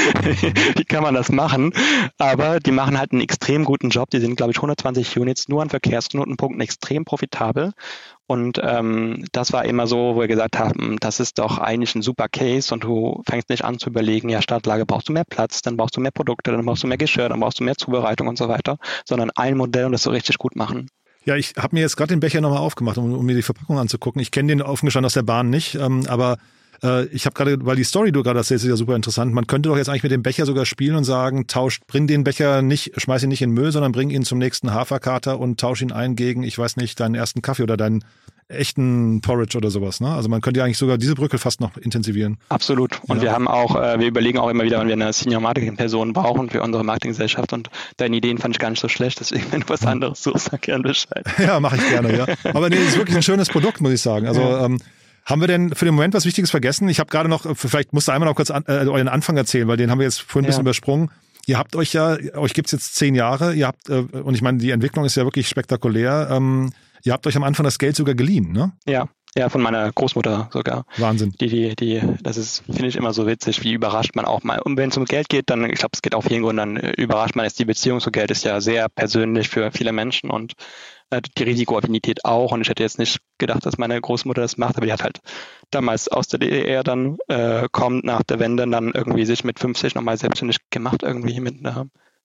wie kann man das machen? Aber die machen halt einen extrem guten Job. Die sind, glaube ich, hundertzwanzig Units nur an Verkehrsknotenpunkten extrem profitabel. Und ähm, das war immer so, wo wir gesagt haben, das ist doch eigentlich ein super Case und du fängst nicht an zu überlegen, ja, Stadtlage brauchst du mehr Platz, dann brauchst du mehr Produkte, dann brauchst du mehr Geschirr, dann brauchst du mehr Zubereitung und so weiter, sondern ein Modell und das so richtig gut machen. Ja, ich habe mir jetzt gerade den Becher nochmal aufgemacht, um, um mir die Verpackung anzugucken. Ich kenne den offen gestanden aus der Bahn nicht, ähm, aber äh, ich habe gerade, weil die Story, die du gerade erzählst, ist ja super interessant. Man könnte doch jetzt eigentlich mit dem Becher sogar spielen und sagen, tausch, bring den Becher nicht, schmeiß ihn nicht in den Müll, sondern bring ihn zum nächsten Haferkater und tausch ihn ein gegen, ich weiß nicht, deinen ersten Kaffee oder deinen echten Porridge oder sowas, ne? Also man könnte ja eigentlich sogar diese Brücke fast noch intensivieren. Absolut. Und ja. wir haben auch, äh, wir überlegen auch immer wieder, wenn wir eine Senior-Marketing-Person brauchen für unsere Marketinggesellschaft und deine Ideen fand ich gar nicht so schlecht, deswegen, wenn du was anderes suchst, sag gerne Bescheid. Ja, mache ich gerne, ja. Aber nee, das ist wirklich ein schönes Produkt, muss ich sagen. Also ja. ähm, haben wir denn für den Moment was Wichtiges vergessen? Ich habe gerade noch, vielleicht musst du einmal noch kurz an, äh, euren Anfang erzählen, weil den haben wir jetzt vorhin ein bisschen ja. übersprungen. Ihr habt euch ja, euch gibt's jetzt zehn Jahre, ihr habt, äh, und ich meine, die Entwicklung ist ja wirklich spektakulär, ähm, ihr habt euch am Anfang das Geld sogar geliehen, ne? Ja. Ja, von meiner Großmutter sogar. Wahnsinn. Die, die, die, das ist, finde ich immer so witzig, wie überrascht man auch mal. Und wenn es um Geld geht, dann, ich glaube, es geht auf jeden Grund, dann überrascht man es. Die Beziehung zu Geld ist ja sehr persönlich für viele Menschen und äh, die Risikoaffinität auch. Und ich hätte jetzt nicht gedacht, dass meine Großmutter das macht, aber die hat halt damals aus der D D R dann äh, kommt nach der Wende dann irgendwie sich mit fünfzig nochmal selbstständig gemacht, irgendwie mit einer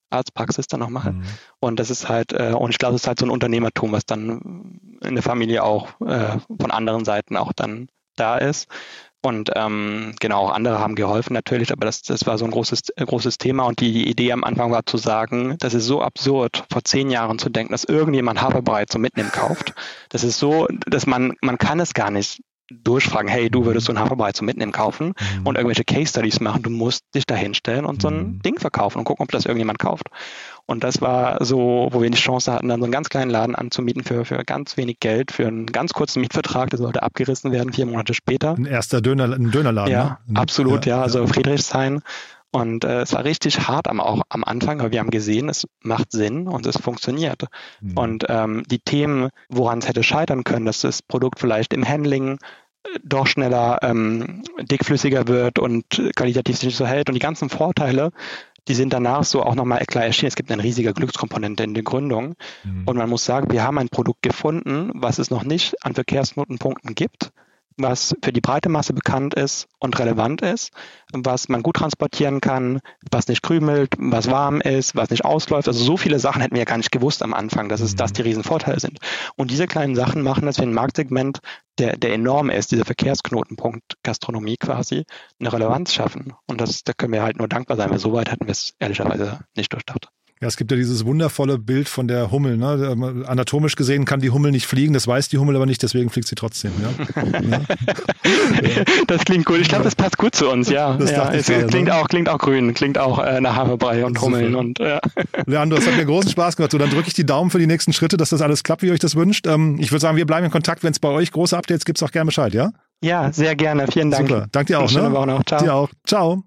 Arztpraxis dann noch mache. Mhm. Und das ist halt, äh, und ich glaube, das ist halt so ein Unternehmertum, was dann in der Familie auch äh, von anderen Seiten auch dann da ist. Und ähm, genau, auch andere haben geholfen natürlich, aber das, das war so ein großes, großes Thema. Und die, die Idee am Anfang war zu sagen, das ist so absurd, vor zehn Jahren zu denken, dass irgendjemand Haferbrei zum Mitnehmen kauft. Das ist so, dass man, man kann es gar nicht durchfragen, hey, du würdest so ein Haferbrei zum Mitnehmen kaufen mhm. und irgendwelche Case Studies machen. Du musst dich da hinstellen und so ein mhm. Ding verkaufen und gucken, ob das irgendjemand kauft. Und das war so, wo wir die Chance hatten, dann so einen ganz kleinen Laden anzumieten für, für ganz wenig Geld, für einen ganz kurzen Mietvertrag, der sollte abgerissen werden, vier Monate später. Ein erster Döner, ein Dönerladen, ja, ne? Absolut, ja, ja, also ja. Friedrichshain. Und äh, es war richtig hart am, auch am Anfang, aber wir haben gesehen, es macht Sinn und es funktioniert. Mhm. Und ähm, die Themen, woran es hätte scheitern können, dass das Produkt vielleicht im Handling doch schneller ähm, dickflüssiger wird und qualitativ sich nicht so hält und die ganzen Vorteile, die sind danach so auch nochmal klar erschienen. Es gibt eine riesige Glückskomponente in der Gründung. Mhm. Und man muss sagen, wir haben ein Produkt gefunden, was es noch nicht an Verkehrsknotenpunkten gibt, was für die breite Masse bekannt ist und relevant ist, was man gut transportieren kann, was nicht krümelt, was warm ist, was nicht ausläuft. Also so viele Sachen hätten wir ja gar nicht gewusst am Anfang, dass es das die Riesenvorteile sind. Und diese kleinen Sachen machen, dass wir ein Marktsegment, der, der enorm ist, dieser Verkehrsknotenpunkt Gastronomie quasi, eine Relevanz schaffen. Und das, da können wir halt nur dankbar sein, weil so weit hatten wir es ehrlicherweise nicht durchdacht. Ja, es gibt ja dieses wundervolle Bild von der Hummel. Ne? Anatomisch gesehen kann die Hummel nicht fliegen, das weiß die Hummel aber nicht, deswegen fliegt sie trotzdem. Ja? Ja. Das klingt gut. Ich glaube, das passt gut zu uns. Ja, das ja. Es gerade, klingt, ne? auch, klingt auch grün, klingt auch äh, nach Haferbrei und Hummeln. Und, ja. Leandro, es hat mir großen Spaß gemacht. So, dann drücke ich die Daumen für die nächsten Schritte, dass das alles klappt, wie ihr euch das wünscht. Ähm, ich würde sagen, wir bleiben in Kontakt. Wenn es bei euch große Updates gibt, auch gerne Bescheid, ja? Ja, sehr gerne. Vielen Dank. Super. Danke dir auch. Schöne ne? Woche noch. Ciao. Dir auch. Ciao.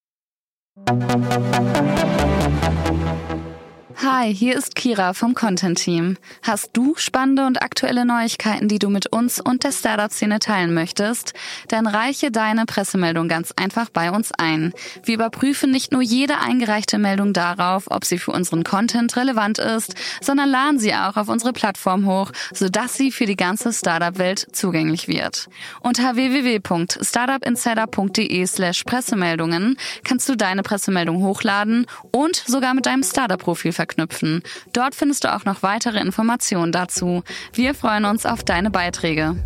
Hi, hier ist Kira vom Content-Team. Hast du spannende und aktuelle Neuigkeiten, die du mit uns und der Startup-Szene teilen möchtest? Dann reiche deine Pressemeldung ganz einfach bei uns ein. Wir überprüfen nicht nur jede eingereichte Meldung darauf, ob sie für unseren Content relevant ist, sondern laden sie auch auf unsere Plattform hoch, sodass sie für die ganze Startup-Welt zugänglich wird. Unter w w w punkt startupinsider punkt d e slash Pressemeldungen kannst du deine Pressemeldung hochladen und sogar mit deinem Startup-Profil verknüpfen. Knüpfen. Dort findest du auch noch weitere Informationen dazu. Wir freuen uns auf deine Beiträge.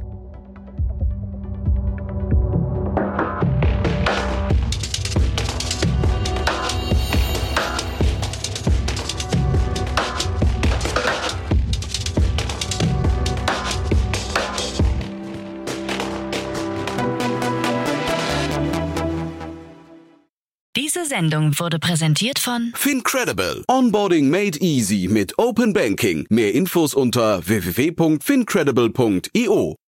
Diese Sendung wurde präsentiert von FinCredible. Onboarding made easy mit Open Banking. Mehr Infos unter w w w punkt fincredible punkt i o.